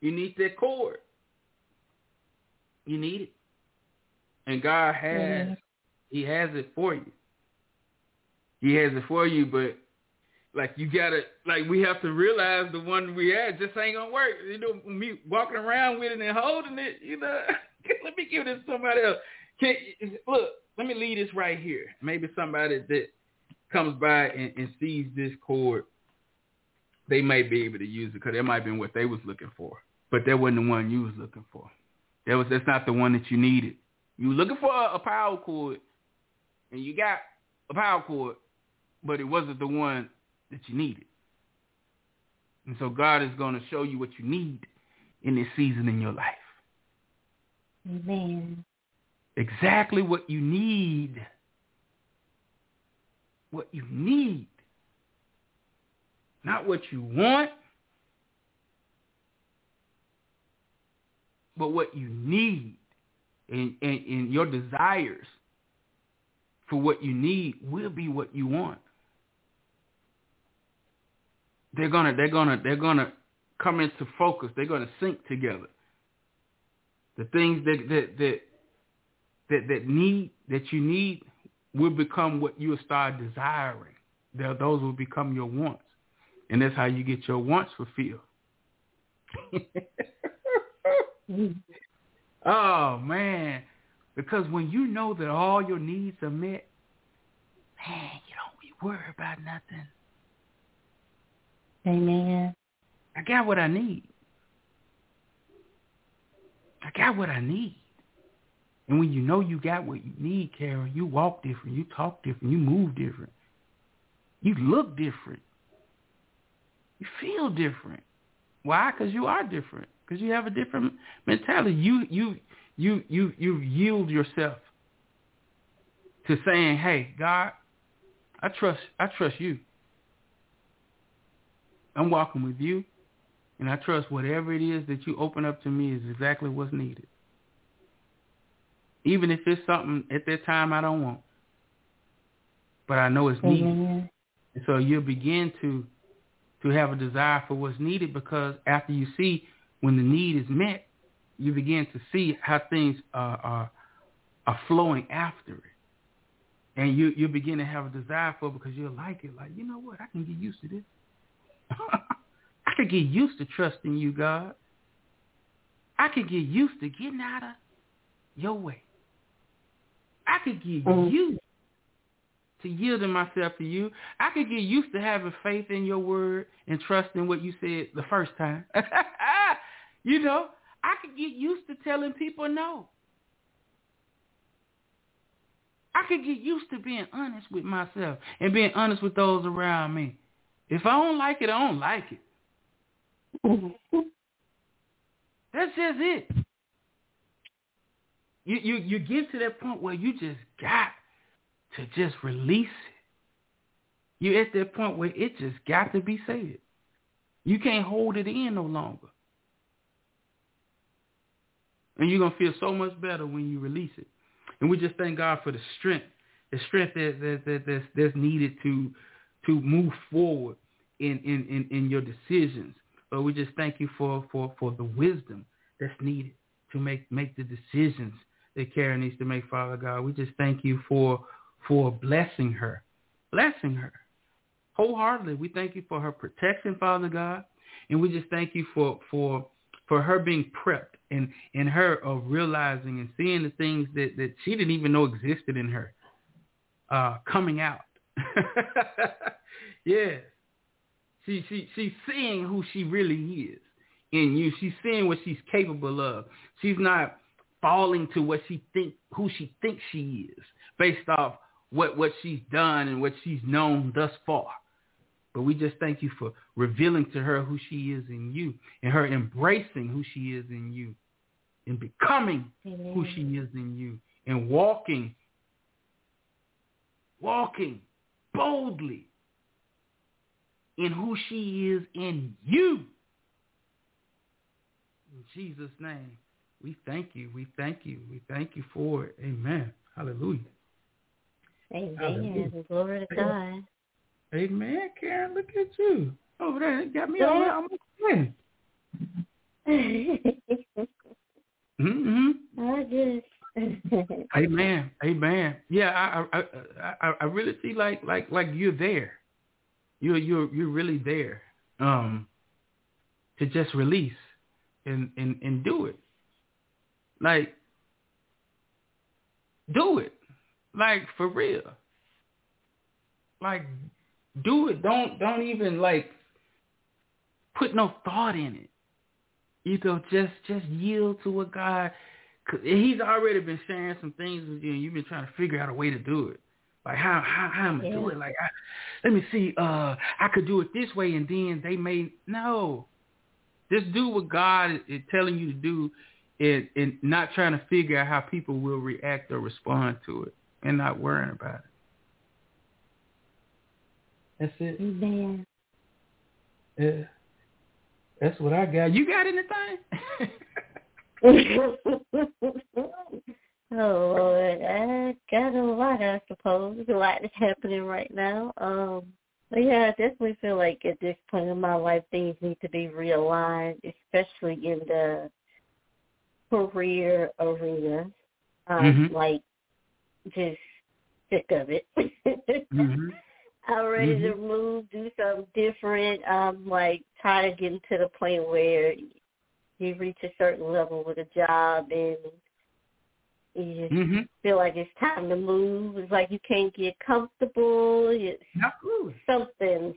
C: You need that cord. You need it. And God has, He has it for you. He has it for you, but like you gotta, like we have to realize the one we had just ain't gonna work. You know, me walking around with it and holding it, you know, let me give this to somebody else. Look, let me leave this right here. Maybe somebody that comes by and sees this cord, they may be able to use it because that might have been what they was looking for. But that wasn't the one you was looking for. That's not the one that you needed. You were looking for a power cord, and you got a power cord, but it wasn't the one that you needed. And so God is going to show you what you need in this season in your life.
E: Amen.
C: Exactly what you need. What you need. Not what you want, but what you need. And your desires for what you need will be what you want. They're gonna come into focus. They're gonna sync together. The things that you need will become what you'll start desiring. Those will become your wants, and that's how you get your wants fulfilled. Oh man, because when you know that all your needs are met, man, you don't be worried about nothing.
E: Amen.
C: I got what I need. I got what I need. And when you know you got what you need, Carol, you walk different, you talk different, you move different. You look different. You feel different. Why? Because you are different. Because you have a different mentality. You yield yourself to saying, hey, God, I trust you. I'm walking with you, and I trust whatever it is that you open up to me is exactly what's needed. Even if it's something at that time I don't want. But I know it's needed.
E: Amen.
C: And so you'll begin to have a desire for what's needed, because after you see when the need is met, you begin to see how things are flowing after it. And you begin to have a desire for it because you'll like it. Like, you know what? I can get used to this. I could get used to trusting you, God. I could get used to getting out of your way. I could get used to yielding myself to you. I could get used to having faith in your word and trusting what you said the first time. You know, I could get used to telling people no. I could get used to being honest with myself and being honest with those around me. If I don't like it, I don't like it. That's just it. You get to that point where you just got to just release it. You're at that point where it just got to be said. You can't hold it in no longer. And you're going to feel so much better when you release it. And we just thank God for the strength that's needed to move forward in your decisions. But we just thank you for the wisdom that's needed to make the decisions that Karen needs to make, Father God. We just thank you for blessing her wholeheartedly. We thank you for her protection, Father God. And we just thank you for her being prepped and her realizing and seeing the things that she didn't even know existed in her coming out. Yes. She's seeing who she really is in you. She's seeing what she's capable of. She's not falling to who she thinks she is based off what she's done and what she's known thus far. But we just thank you for revealing to her who she is in you and her embracing who she is in you and becoming who she is in you and walking boldly in who she is in you. In Jesus' name, we thank you. We thank you. We thank you for it. Amen. Hallelujah.
E: Amen.
C: Hallelujah.
E: Glory to God.
C: Amen, Karen. Look at you over there. It got me over there. I'm excited. Mm-hmm.
E: I just.
C: Amen. Amen. Yeah, I really see like you're there. You're really there. To just release and do it. Like, do it. Like, for real. Like, do it. Don't even like put no thought in it. You know, just yield to what God. Cause He's already been sharing some things with you, and you've been trying to figure out a way to do it. Like how I'm gonna do it. Like, let me see. I could do it this way, and then they may no. Just do what God is telling you to do, and not trying to figure out how people will react or respond to it, and not worrying about it. That's it.
E: Amen.
C: Yeah. That's what I got. You got anything?
E: Oh, Lord. I got a lot, I suppose. A lot that's happening right now. But yeah, I definitely feel like at this point in my life, things need to be realigned, especially in the career arena. Like, just sick of it.
C: Mm-hmm.
E: I'm ready to move, do something different. I'm like tired of getting to the point where you reach a certain level with a job and you just feel like it's time to move. It's like you can't get comfortable. It's something.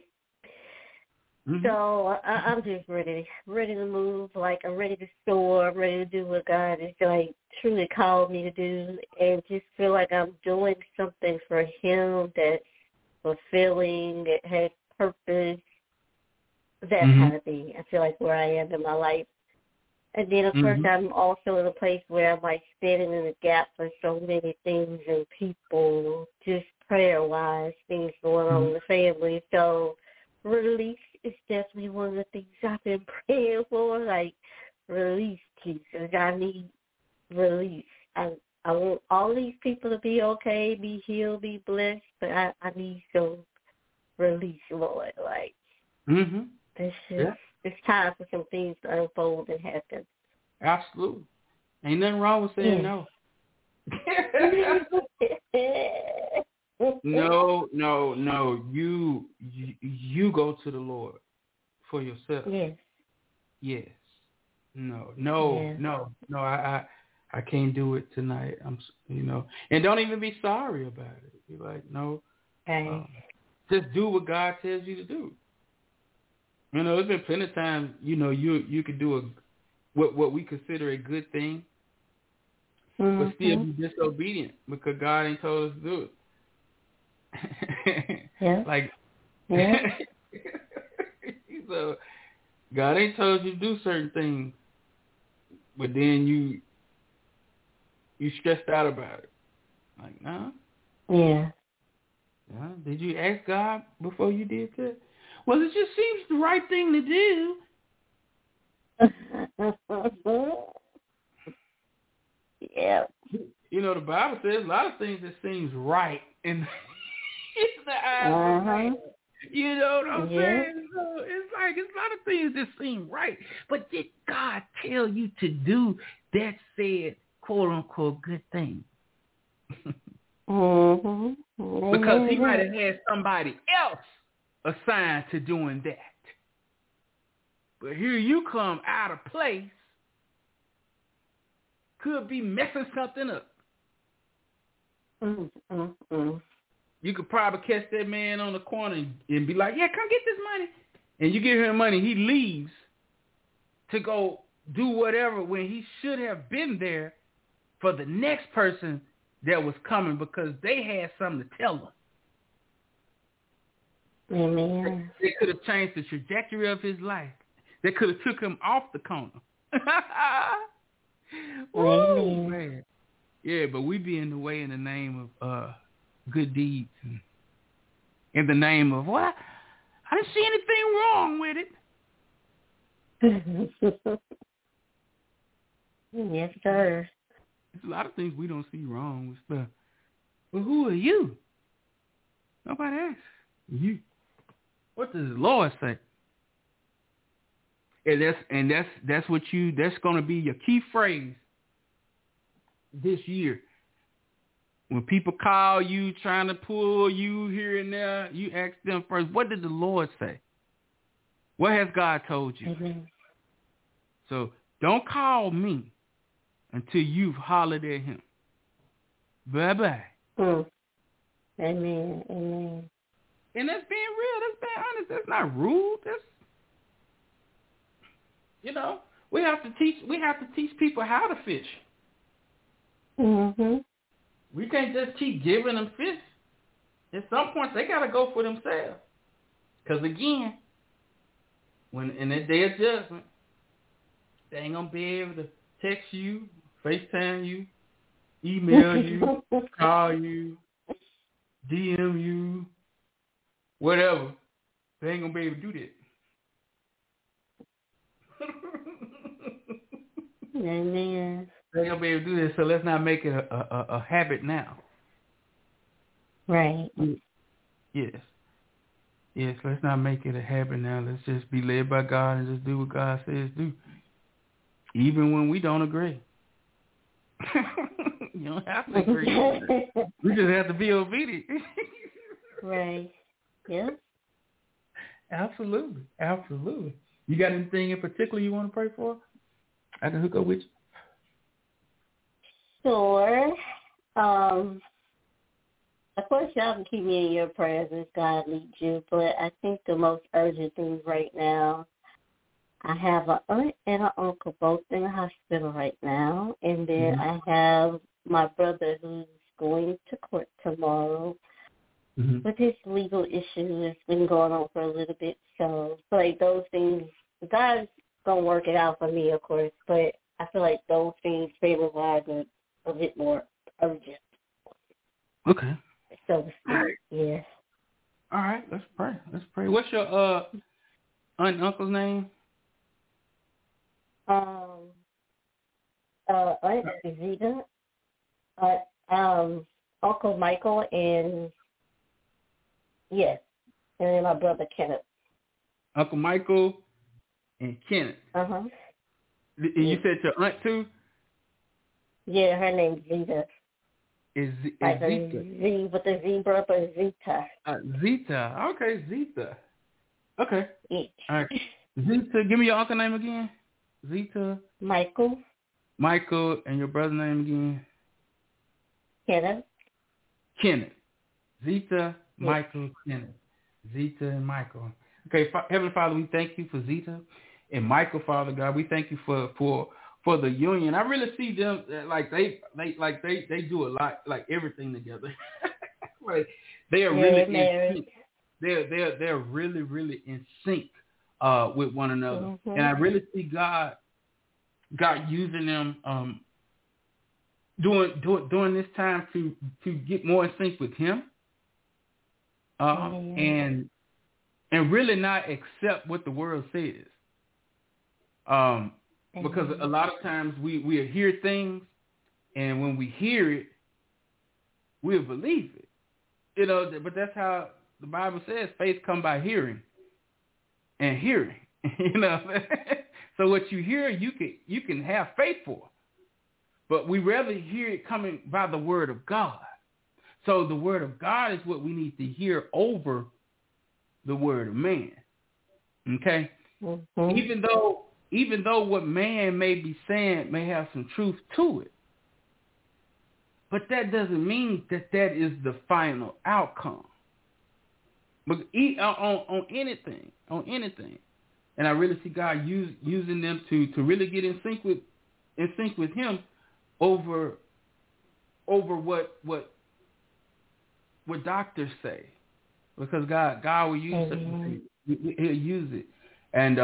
E: So I'm just ready to move. Like, I'm ready to soar. I'm ready to do what God has like truly called me to do, and just feel like I'm doing something for Him that's fulfilling, that has purpose. That's how to be. I feel like where I am in my life. And then, of course, I'm also in a place where I'm like standing in the gap for so many things and people, just prayer-wise, things going on in the family. So release is definitely one of the things I've been praying for, like release, Jesus. I need release. I want all these people to be okay, be healed, be blessed, but I need some release, Lord. Like, it's time for some things to unfold and happen.
C: Absolutely. Ain't nothing wrong with saying no. No. You go to the Lord for yourself. Yes. No. I can't do it tonight. And don't even be sorry about it. Be like, no. Just do what God tells you to do. There's been plenty of times, you could do what we consider a good thing, but still be disobedient because God ain't told us to do it. So God ain't told you to do certain things, but then you stressed out about it. Like, no.
E: Yeah.
C: Did you ask God before you did that? Well, it just seems the right thing to do.
E: Yeah.
C: The Bible says a lot of things that seems right in the eyes of man. You know what I'm saying? So it's like it's a lot of things that seem right. But did God tell you to do that said, quote unquote, good thing? Because He might have had somebody else assigned to doing that. But here you come out of place, could be messing something up. You could probably catch that man on the corner and be like, yeah, come get this money. And you give him money, he leaves to go do whatever when he should have been there for the next person that was coming because they had something to tell them.
E: Amen.
C: They could have changed the trajectory of his life. They could have took him off the corner. Woo, man. Yeah, but we be in the way in the name of good deeds. In the name of what? I didn't see anything wrong with it.
E: Yes, sir.
C: There's a lot of things we don't see wrong with stuff. But who are you? Nobody asks. You. What does the Lord say? And that's going to be your key phrase this year. When people call you trying to pull you here and there, you ask them first, what did the Lord say? What has God told you?
E: Mm-hmm.
C: So don't call me until you've hollered at him. Bye-bye.
E: Mm. Amen. Amen.
C: And that's being real. That's being honest. That's not rude. That's, we have to teach people how to fish.
E: Mm-hmm.
C: We can't just keep giving them fish. At some point, they got to go for themselves. Because again, when in that day of judgment, they ain't going to be able to text you, FaceTime you, email you, call you, DM you, whatever. They ain't going to be able to do that.
E: Amen.
C: They ain't going to be able to do that, so let's not make it a habit now.
E: Right.
C: Yes. Yes, let's not make it a habit now. Let's just be led by God and just do what God says do. Even when we don't agree. You don't have to agree. We just have to be obedient.
E: Right. Yeah.
C: Absolutely. Absolutely. You got anything in particular you want to pray for? I can hook up with you.
E: Sure. Of course, y'all can keep me in your prayers as God leads you, but I think the most urgent thing right now, I have an aunt and an uncle both in the hospital right now, and then I have my brother who's going to court tomorrow with his legal issue that's been going on for a little bit. So I feel like those things, God's going to work it out for me, of course, but I feel like those things favor-wise are a bit more urgent.
C: Okay.
E: So to speak, yeah.
C: All right, let's pray. What's your aunt and uncle's name?
E: Aunt Zita, Uncle Michael, and yes, and then my brother Kenneth. Uncle
C: Michael and Kenneth.
E: Uh-huh.
C: You said your aunt too?
E: Yeah, her name's Zita.
C: Is
E: like
C: Zita?
E: Z with the zebra, but Zita.
C: Zita. Okay, Zita. Okay.
E: Yeah.
C: All right. Zita, give me your uncle name again. Zita.
E: Michael.
C: Michael, and your brother's name again? Kenneth. Zita, Michael, Kenneth. Zita and Michael. Okay, Heavenly Father, we thank you for Zita and Michael, Father God. We thank you for the union. I really see them like they do a lot, like everything together. Like they are really in sync. They're really, really in sync with one another. And I really see God using them during this time to get more in sync with Him, and really not accept what the world says. Because a lot of times we hear things, and when we hear it, we'll believe it. But that's how the Bible says faith come by hearing, and hearing. So what you hear, you can have faith for. But we rather hear it coming by the word of God. So the word of God is what we need to hear over the word of man. Okay? Even though what man may be saying may have some truth to it, but that doesn't mean that is the final outcome. But on anything, and I really see God using them to really get in sync with Him over what doctors say, because God will use such a thing. He'll use it, and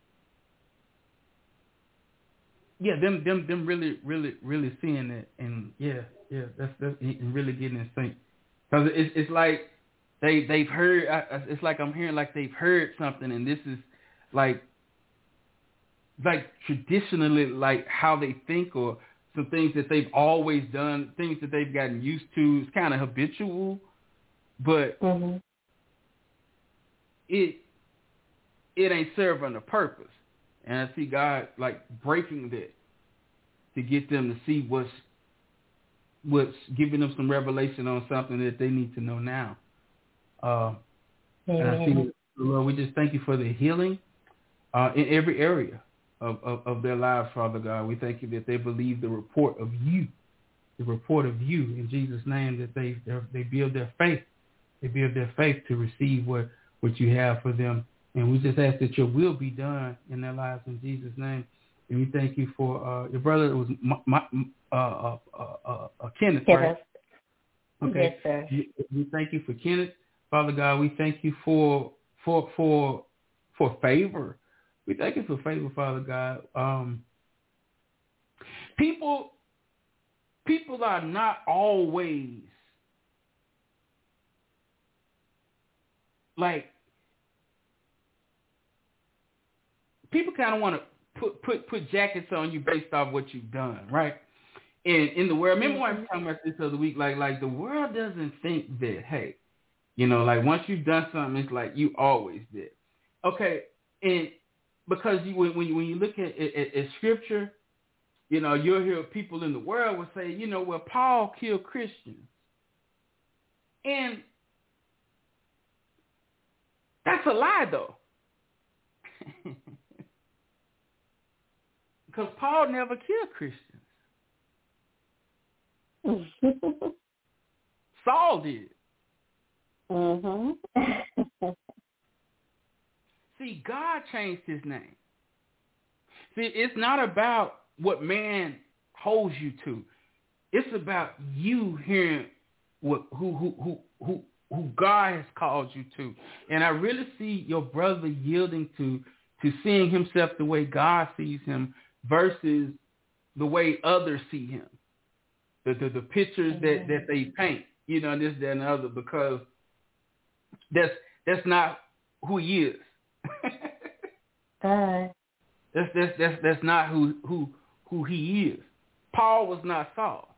C: them really seeing it, and that's and really getting in sync, because it's like they've heard. It's like I'm hearing like they've heard something, and this is like traditionally like how they think, or some things that they've always done, things that they've gotten used to. It's kind of habitual, but it ain't serving a purpose. And I see God like breaking that to get them to see what's giving them some revelation on something that they need to know now. And I see, Lord, we just thank you for the healing in every area of their lives, Father God. We thank you that they believe the report of you in Jesus' name, that they build their faith. They build their faith to receive what you have for them. And we just ask that your will be done in their lives in Jesus' name. And we thank you for your brother. It was Kenneth, right? Okay.
E: Yes, sir.
C: We thank you for Kenneth, Father God. We thank you for favor. We thank you for favor, Father God. People are not always like. People kind of want to put jackets on you based off what you've done, right? And in the world, remember when I was talking about this the other week, like the world doesn't think that, hey, like once you've done something, it's like you always did. Okay, and because when you look at Scripture, you'll hear people in the world will say, well, Paul killed Christians. And that's a lie, though. Because Paul never killed Christians. Saul did. See, God changed his name. See, it's not about what man holds you to. It's about you hearing who God has called you to. And I really see your brother yielding to seeing himself the way God sees him versus the way others see him. The pictures that they paint, this, that, and the other, because that's not who he is. That's not who he is. Paul was not Saul.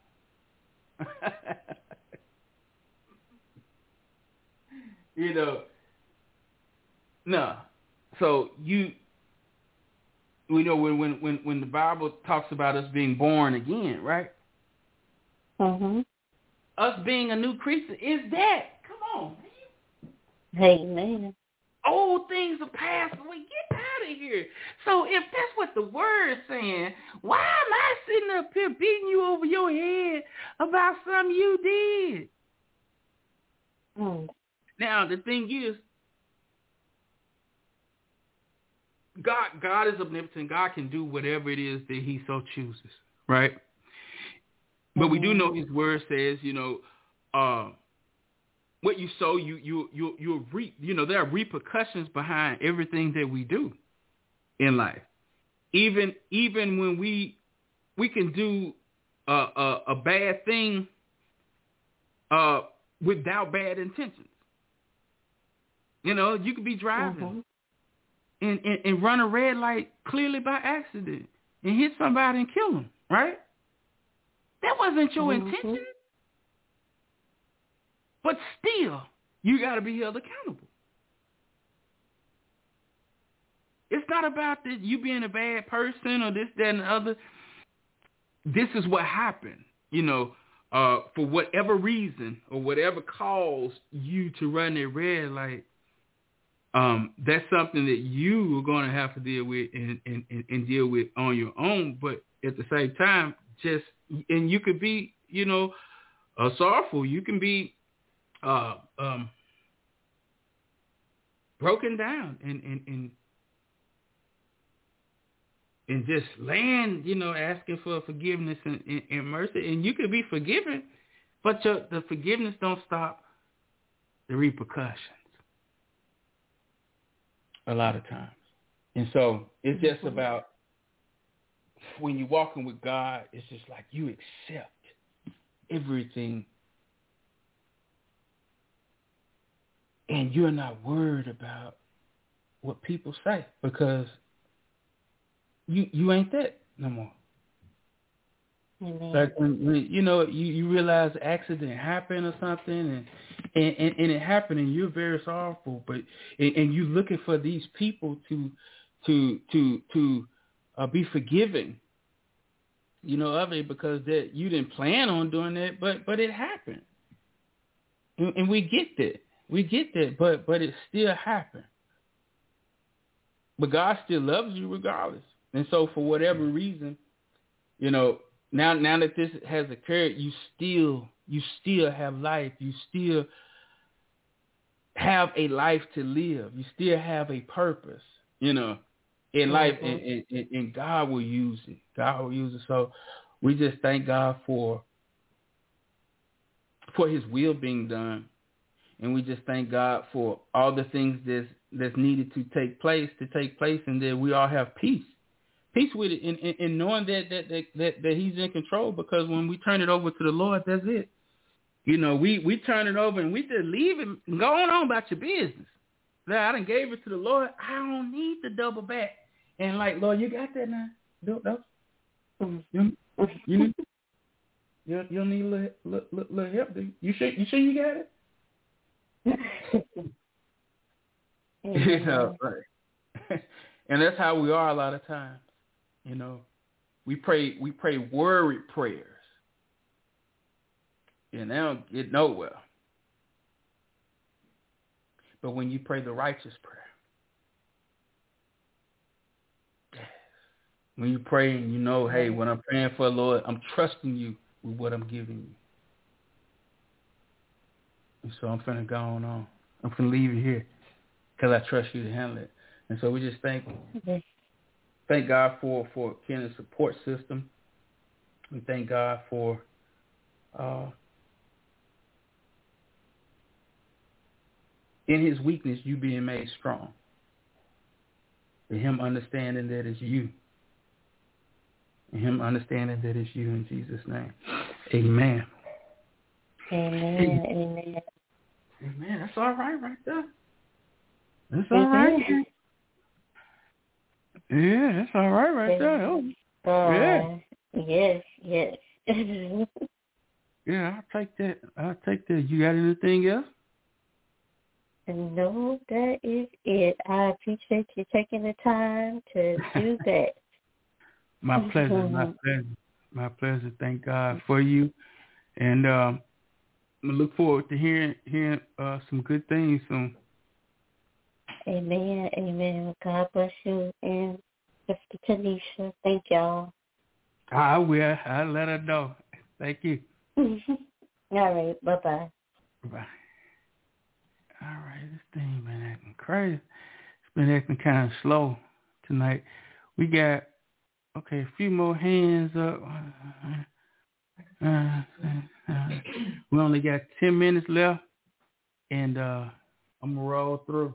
C: No. So we know when the Bible talks about us being born again, right? Us being a new creature is that. Come on, man.
E: Amen.
C: Old things are passed away. Get out of here. So if that's what the word is saying, why am I sitting up here beating you over your head about something you did? Now, the thing is, God is omnipotent. God can do whatever it is that he so chooses, right? But we do know his word says, what you sow, you'll reap. There are repercussions behind everything that we do in life. Even when we can do a bad thing without bad intentions. You could be driving and run a red light clearly by accident and hit somebody and kill them, right? That wasn't your intention. But still, you got to be held accountable. It's not about that you being a bad person or this, that, and the other. This is what happened, for whatever reason or whatever caused you to run that red light. That's something that you are going to have to deal with and deal with on your own. But at the same time, and you could be, sorrowful. You can be broken down and just laying, asking for forgiveness and mercy. And you could be forgiven, but the forgiveness don't stop the repercussions a lot of times. And so it's just about when you're walking with God, it's just like you accept everything. And you're not worried about what people say because you ain't that no more.
E: Amen.
C: Like when you realize the accident happened or something and it happened and you're very sorrowful, but and you're looking for these people to to be forgiving, of it, because that you didn't plan on doing that, but it happened, and we get that, but it still happened. But God still loves you regardless, and so for whatever reason, now that this has occurred, you still have life. You still have a life to live. You still have a purpose, in life, and God will use it. God will use it. So we just thank God for His will being done, and we just thank God for all the things that's needed to take place, and that we all have peace with it, and knowing that He's in control. Because when we turn it over to the Lord, that's it. We turn it over and we just leave it and go on about your business. Now, I done gave it to the Lord. I don't need to double back. And like, Lord, you got that now? You'll need a little help. You sure you got it? Right. And that's how we are a lot of times. We pray worried prayers. And they don't get nowhere. But when you pray the righteous prayer, when you pray and hey, when I'm praying for the Lord, I'm trusting you with what I'm giving you. And so I'm finna go on. I'm finna leave you here because I trust you to handle it. And so we just thank God for Ken's support system. We thank God for in his weakness, you being made strong. And him understanding that it's you. And him understanding that it's you in Jesus' name. Amen.
E: Amen. Amen.
C: Amen. That's all right there. That's all right. Yeah, that's all right there. Oh.
E: Yes.
C: Yeah, I'll take that. You got anything else?
E: No, that is it. I appreciate you taking the time to do that.
C: My pleasure. My pleasure. Thank God for you. And I look forward to hearing some good things soon.
E: Amen. God bless you. And Sister Tanisha, thank y'all.
C: I will. I'll let her know. Thank you.
E: All right. Bye-bye.
C: Bye. All right. This thing been acting crazy. It's been acting kind of slow tonight. We got, a few more hands up. We only got 10 minutes left, and I'm going to roll through.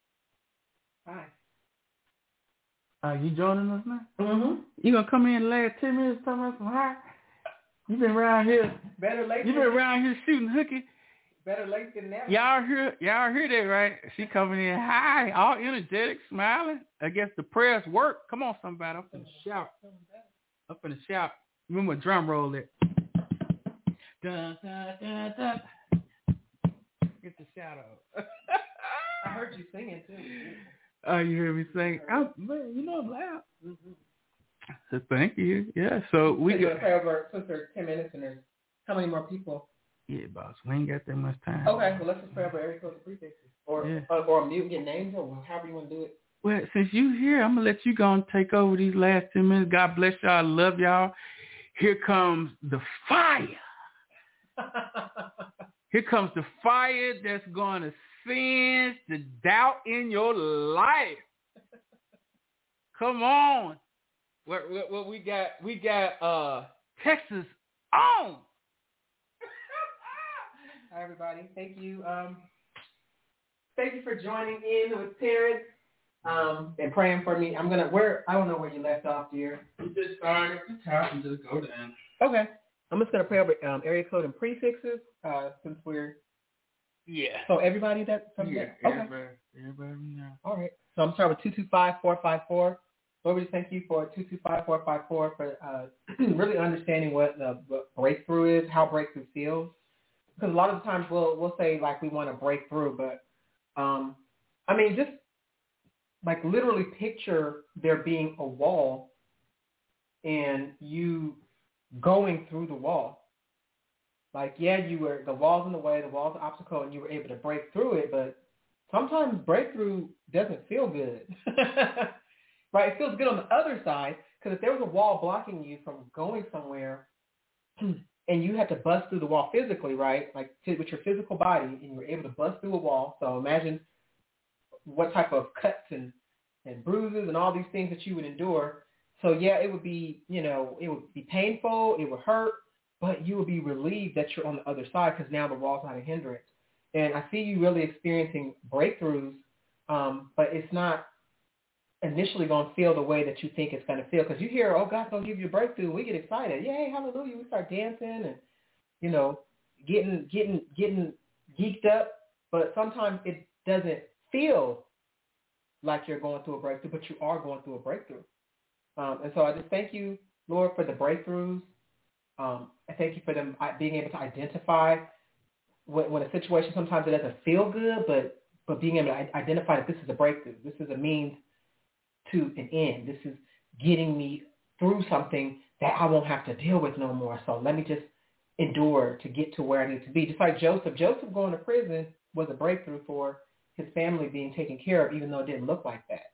C: Hi. You joining us now? Mm-hmm. You going to come in the last 10 minutes talking about some hi? You've been around here. You've been around here shooting hooky.
F: Better late than never.
C: Y'all hear that, right? She coming in hi, all energetic, smiling. I guess the prayers work. Come on, somebody. I'm finna shout. Remember drum roll it. Dun, dun, dun, dun. Get the shout out.
F: I heard you singing too.
C: Oh, you hear me sing? I'm loud. Mm-hmm. So thank you. Yeah. So we got
F: since there's 10 minutes and there's how many more people?
C: Yeah, boss. We ain't got that much time.
F: Okay, well let's just pray over area code and prefixes, or mute and get names, or however you want to do it.
C: Well, since you here, I'm gonna let you go and take over these last 10 minutes. God bless y'all. I love y'all. Here comes the fire. Here comes the fire that's gonna singe the doubt in your life. Come on. What we got? We got Texas on.
F: Hi everybody. Thank you. Thank you for joining in with Terrence and praying for me. I don't know where you left off, dear.
C: You just start at the top and just go down.
F: Okay. I'm just gonna pray over area code and prefixes since we're.
C: Yeah.
F: So everybody Okay.
C: Everybody now.
F: All right. So I'm starting with 225-454. Lord, we just thank you for 225-454 for really understanding what breakthrough is, how breakthrough feels. Because a lot of the times we'll say like we want to break through, but just like literally picture there being a wall and you going through the wall. Like, yeah, the wall's in the way, the wall's an obstacle, and you were able to break through it, but sometimes breakthrough doesn't feel good. Right? It feels good on the other side, because if there was a wall blocking you from going somewhere and you had to bust through the wall physically, right, like with your physical body, and you were able to bust through a wall, so imagine what type of cuts and bruises and all these things that you would endure. So, yeah, it would be, it would be painful, it would hurt, but you would be relieved that you're on the other side because now the wall's not a hindrance. And I see you really experiencing breakthroughs, but it's not initially going to feel the way that you think it's going to feel. Because you hear, oh, God's going to give you a breakthrough. We get excited. Yay, hallelujah. We start dancing and, getting geeked up. But sometimes it doesn't feel like you're going through a breakthrough, but you are going through a breakthrough. And so I just thank you, Lord, for the breakthroughs. I thank you for them being able to identify when a situation, sometimes it doesn't feel good, but being able to identify that this is a breakthrough. This is a means to an end. This is getting me through something that I won't have to deal with no more. So let me just endure to get to where I need to be. Just like Joseph. Joseph going to prison was a breakthrough for his family being taken care of, even though it didn't look like that.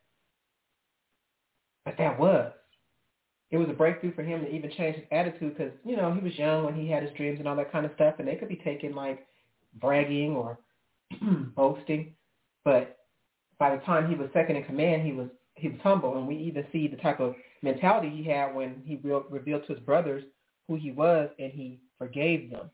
F: But that was. It was a breakthrough for him to even change his attitude because, he was young when he had his dreams and all that kind of stuff, and they could be taken like bragging or boasting. But by the time he was second in command, he was humble, and we even see the type of mentality he had when he revealed to his brothers who he was, and he forgave them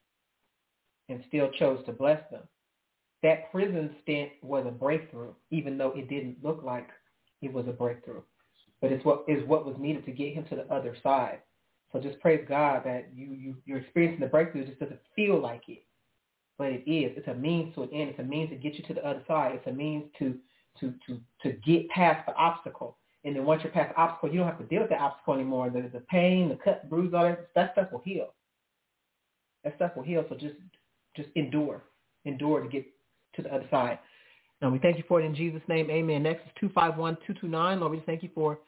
F: and still chose to bless them. That prison stint was a breakthrough, even though it didn't look like it was a breakthrough. But it's what was needed to get him to the other side. So just praise God that you're experiencing the breakthrough. It just doesn't feel like it, but it is. It's a means to an end. It's a means to get you to the other side. It's a means to get past the obstacle. And then once you're past the obstacle, you don't have to deal with the obstacle anymore. The pain, the cut, bruise, all that stuff will heal. That stuff will heal. So just endure to get to the other side. And we thank you for it in Jesus' name. Amen. Next is 251-229. Lord, we just thank you for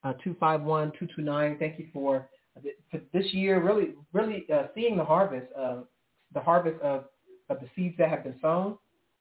F: 251-229. Thank you for this year, really seeing the harvest of the seeds that have been sown.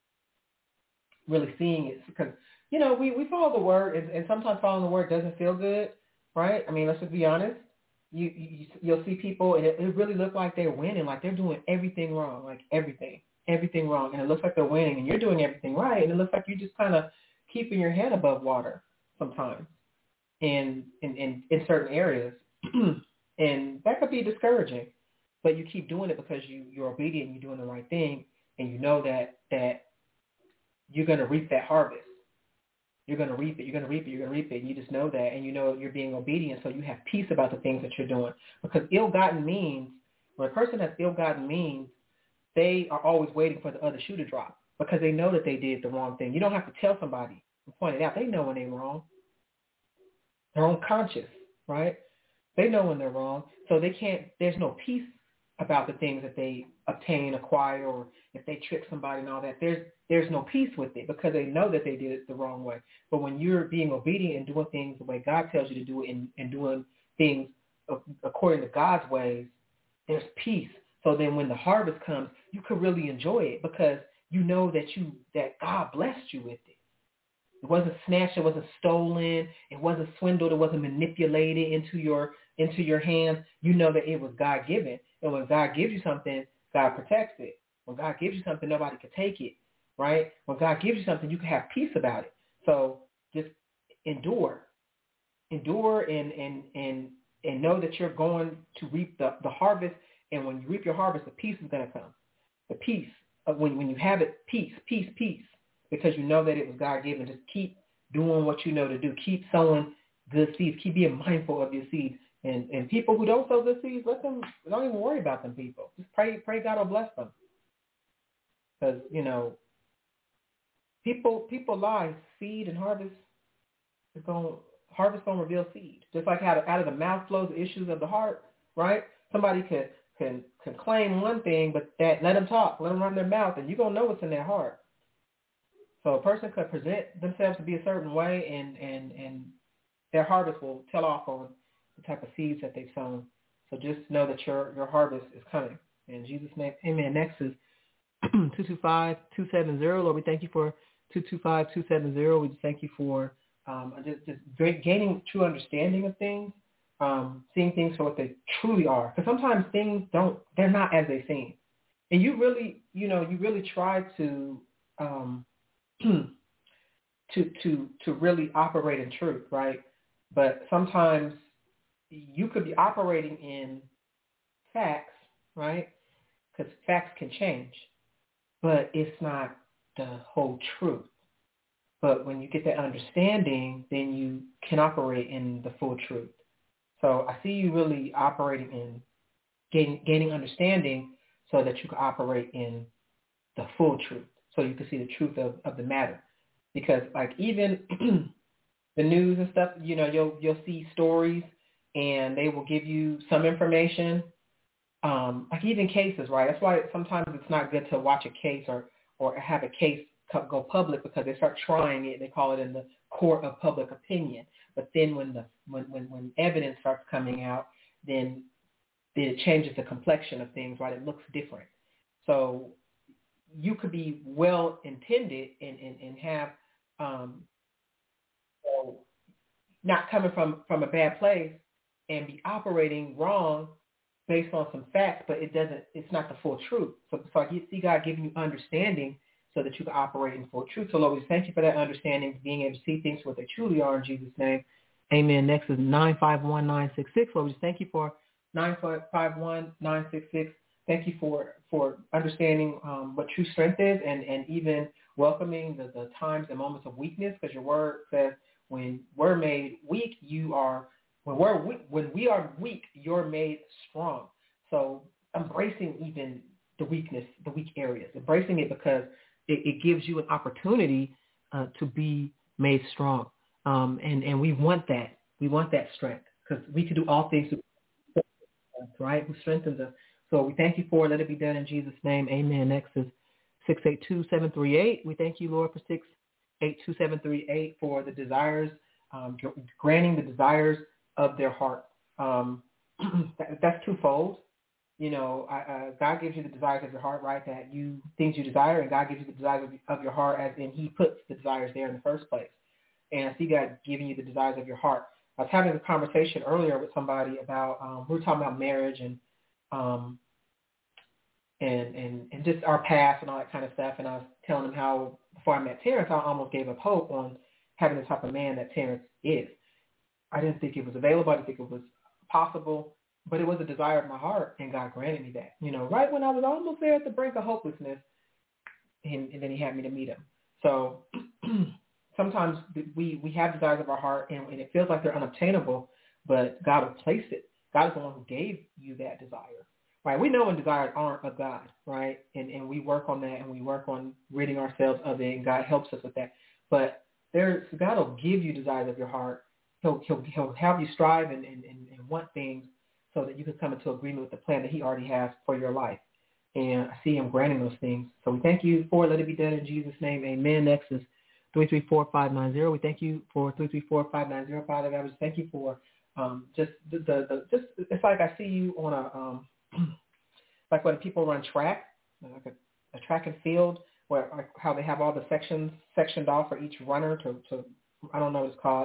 F: Really seeing it because, we follow the word, and sometimes following the word doesn't feel good, right? I mean, let's just be honest. You'll see people, and it really looks like they're winning, like they're doing everything wrong, like everything wrong, and it looks like they're winning, and you're doing everything right, and it looks like you're just kind of keeping your head above water sometimes in certain areas, and that could be discouraging. But you keep doing it because you're obedient, you're doing the right thing, and you know that you're going to reap that harvest. You're going to reap it. You're going to reap it. You're going to reap it. And you just know that, and you know you're being obedient, so you have peace about the things that you're doing. Because ill-gotten means, when a person has ill-gotten means, they are always waiting for the other shoe to drop because they know that they did the wrong thing. You don't have to tell somebody and point it out. They know when they're wrong. They're unconscious, right? They know when they're wrong, so there's no peace about the things that they obtain, acquire, or if they trick somebody and all that. There's no peace with it because they know that they did it the wrong way. But when you're being obedient and doing things the way God tells you to do it and doing things according to God's ways, there's peace. So then when the harvest comes, you can really enjoy it because you know that God blessed you with it. It wasn't snatched, it wasn't stolen, it wasn't swindled, it wasn't manipulated into your hands. You know that it was God-given. And when God gives you something, God protects it. When God gives you something, nobody can take it, right? When God gives you something, you can have peace about it. So just endure and know that you're going to reap the harvest. And when you reap your harvest, the peace is going to come. The peace of when you have it, peace, because you know that it was God-given. Just keep doing what you know to do. Keep sowing good seeds. Keep being mindful of your seeds. And people who don't sow good seeds, don't even worry about them people. Just pray God will bless them. Because, people lie. Seed and harvest harvest going to reveal seed. Just like how out of the mouth flows the issues of the heart, right? Somebody can claim one thing, but let them talk. Let them run their mouth, and you're going to know what's in their heart. So a person could present themselves to be a certain way, and their harvest will tell off on the type of seeds that they've sown. So just know that your harvest is coming. In Jesus' name, amen. Next is 225-270. Lord, we thank you for 225-270. We just thank you for just gaining true understanding of things, seeing things for what they truly are. Because sometimes things they're not as they seem. And you really try to to really operate in truth, right? But sometimes you could be operating in facts, right? Because facts can change, but it's not the whole truth. But when you get that understanding, then you can operate in the full truth. So I see you really operating in gaining understanding so that you can operate in the full truth, so you can see the truth of the matter. Because like even the news and stuff, you'll see stories and they will give you some information, like even cases, right? That's why sometimes it's not good to watch a case or have a case go public, because they start trying it. They call it in the court of public opinion. But then when evidence starts coming out, then it changes the complexion of things, right? It looks different. So you could be well intended and have not coming from a bad place and be operating wrong based on some facts, but it's not the full truth. So you see God giving you understanding so that you can operate in full truth. So Lord, we thank you for that understanding, being able to see things for what they truly are in Jesus' name. Amen. Next is 951-966. Lord, we thank you for 951-966. Thank you for understanding what true strength is, and even welcoming the times and moments of weakness, because your word says when we're made weak, when we are weak, you're made strong. So embracing even the weakness, the weak areas, embracing it, because it gives you an opportunity to be made strong. And we want that. We want that strength, because we can do all things through Christ, right, who strengthens us. So we thank you for it. Let it be done in Jesus' name. Amen. Next is 682-738. We thank you, Lord, for 682-738 for the desires, granting the desires of their heart. That's twofold. God gives you the desires of your heart, right? Things you desire, and God gives you the desires of your heart, as in He puts the desires there in the first place. And I see God giving you the desires of your heart. I was having a conversation earlier with somebody about, we were talking about marriage and just our past and all that kind of stuff. And I was telling him how before I met Terrence, I almost gave up hope on having the type of man that Terrence is. I didn't think it was available. I didn't think it was possible. But it was a desire of my heart, and God granted me that. Right when I was almost there at the brink of hopelessness, and then He had me to meet Him. So sometimes we have desires of our heart, and it feels like they're unobtainable, but God will place it. God is the one who gave you that desire, right? We know when desires aren't of God, right? And we work on that, and we work on ridding ourselves of it, and God helps us with that. But God will give you desires of your heart. He'll have you strive and want things, so that you can come into agreement with the plan that He already has for your life. And I see Him granting those things. So we thank you for it. Let it be done in Jesus' name. Amen. Next is 334-590. We thank you for 334-590. Father God, we just thank you for just it's like I see you on a like when people run track, like a track and field, where like how they have all the sectioned off for each runner to I don't know what it's called.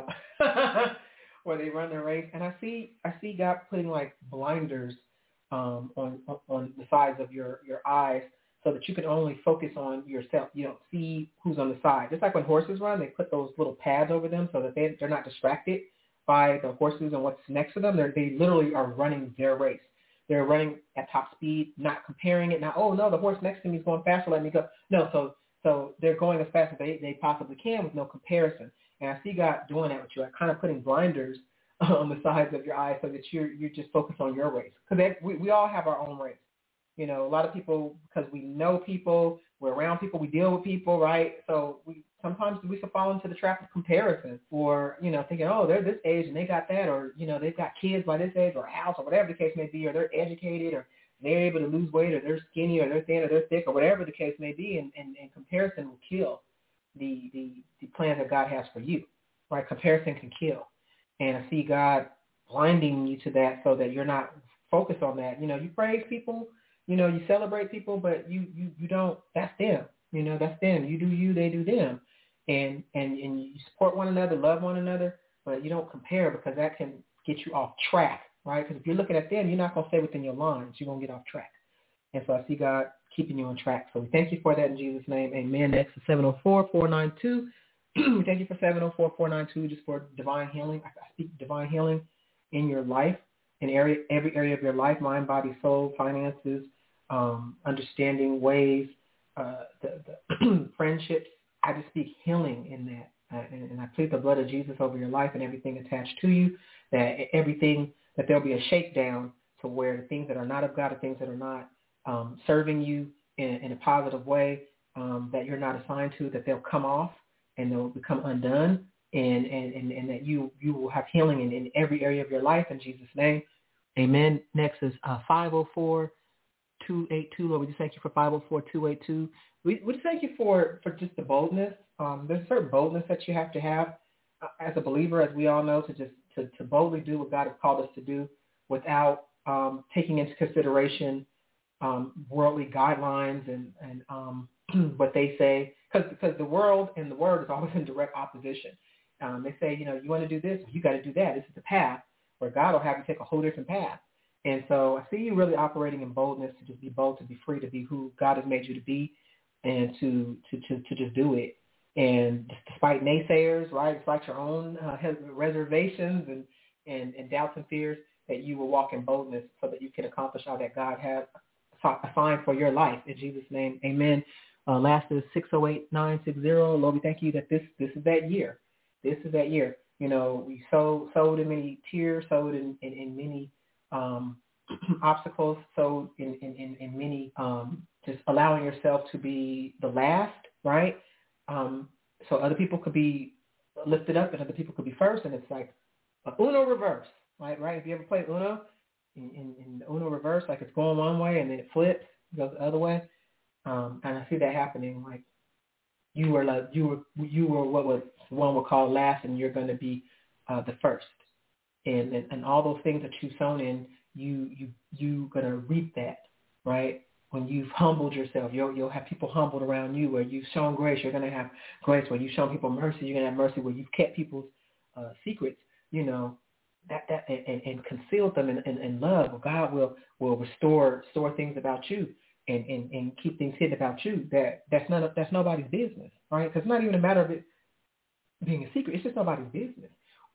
F: Where they run their race, and I see God putting like blinders on the sides of your eyes, so that you can only focus on yourself. You don't see who's on the side. Just like when horses run, they put those little pads over them so that they're not distracted by the horses and what's next to them. They literally are running their race. They're running at top speed, not comparing it. Now, oh no, the horse next to me is going faster. Let me go. No, so they're going as fast as they possibly can with no comparison. And I see God doing that with you, like kind of putting blinders on the sides of your eyes, so that you're just focused on your race. Because we all have our own race. A lot of people, because we know people, we're around people, we deal with people, right? So sometimes we can fall into the trap of comparison, or, thinking, oh, they're this age and they got that, or, they've got kids by this age, or a house, or whatever the case may be, or they're educated, or they're able to lose weight, or they're skinny, or they're thin, or they're thick, or whatever the case may be, and comparison will kill. the plans that God has for you, right? Comparison can kill. And I see God blinding you to that so that you're not focused on that. You praise people, you celebrate people, but you don't, that's them. That's them. You do you, they do them. And you support one another, love one another, but you don't compare because that can get you off track, right? Because if you're looking at them, you're not going to stay within your lines. You're going to get off track. And so I see God keeping you on track. So we thank you for that in Jesus' name. Amen. Next is 704-492. We thank you for 704-492 just for divine healing. I speak divine healing in your life, in every area of your life, mind, body, soul, finances, understanding, ways, the friendships. I just speak healing in that. And I plead the blood of Jesus over your life and everything attached to you, that there'll be a shakedown to where the things that are not of God, the things that are not serving you in a positive way, that you're not assigned to, that they'll come off and they'll become undone, and that you will have healing in every area of your life in Jesus' name. Amen. Next is 504-282. Lord, we just thank you for 504-282. We just thank you for just the boldness. There's a certain boldness that you have to have as a believer, as we all know, to boldly do what God has called us to do without taking into consideration worldly guidelines and what they say, because the world and the word is always in direct opposition. They say, you want to do this, you got to do that. This is the path, where God will have you take a whole different path. And so I see you really operating in boldness, to just be bold, to be free, to be who God has made you to be, and to just do it. And despite naysayers, right, despite your own reservations and doubts and fears, that you will walk in boldness so that you can accomplish all that God has assigned for your life. In Jesus' name, amen. Last is 608-960. Lord, we thank you that this is that year. This is that year. We sowed in many tears, sowed in many obstacles, sowed in many just allowing yourself to be the last, right? So other people could be lifted up and other people could be first, and it's like a Uno reverse, right? If you ever played Uno, in the Uno reverse, like it's going one way and then it flips, goes the other way. And I see that happening. Like you were what one would call last, and you're going to be the first. And all those things that you've sown in, you going to reap that, right? When you've humbled yourself, you'll have people humbled around you. Where you've shown grace, you're going to have grace. Where you've shown people mercy, you're going to have mercy. Where you've kept people's secrets, that and concealed them in love. God will restore things about you and keep things hidden about you. That's nobody's business, right? Because it's not even a matter of it being a secret. It's just nobody's business,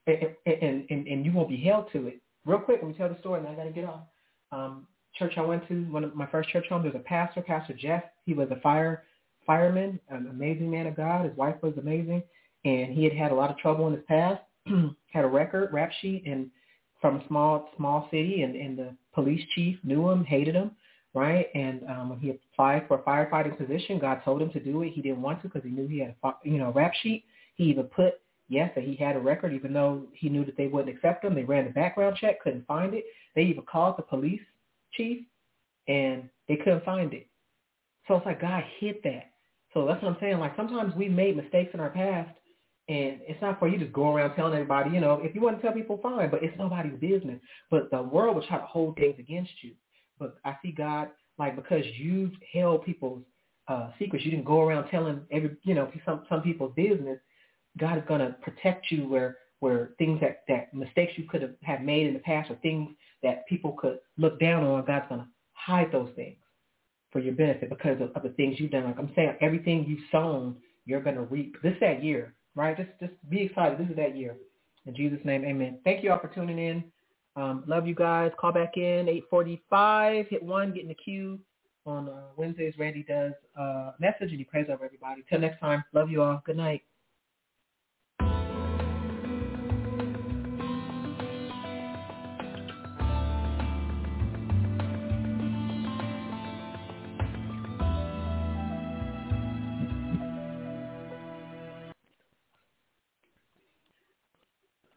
F: and you won't be held to it. Real quick, let me tell the story, and I got to get off. Church I went to, one of my first church homes, there's a pastor, Pastor Jeff. He was a fireman, an amazing man of God. His wife was amazing, and he had a lot of trouble in his past. Had a rap sheet, and from a small city, and the police chief knew him, hated him, right? And when he applied for a firefighting position, God told him to do it. He didn't want to because he knew he had a rap sheet. He even put yes that he had a record, even though he knew that they wouldn't accept him. They ran the background check, couldn't find it. They even called the police chief, and they couldn't find it. So it's like God hid that. So that's what I'm saying. Like sometimes we made mistakes in our past, and it's not for you to go around telling everybody, if you want to tell people, fine, but it's nobody's business. But the world will try to hold things against you. But I see God, like, because you've held people's secrets, you didn't go around telling some people's business. God is going to protect you where things that mistakes you could have made in the past, or things that people could look down on, God's going to hide those things for your benefit because of the things you've done. Like I'm saying, everything you've sown, you're going to reap. This is that year, right? Just be excited. This is that year. In Jesus' name, amen. Thank you all for tuning in. Love you guys. Call back in, 8:45. Hit 1, get in the queue. On Wednesdays, Randy does message, and he prays over everybody. Till next time, love you all. Good night.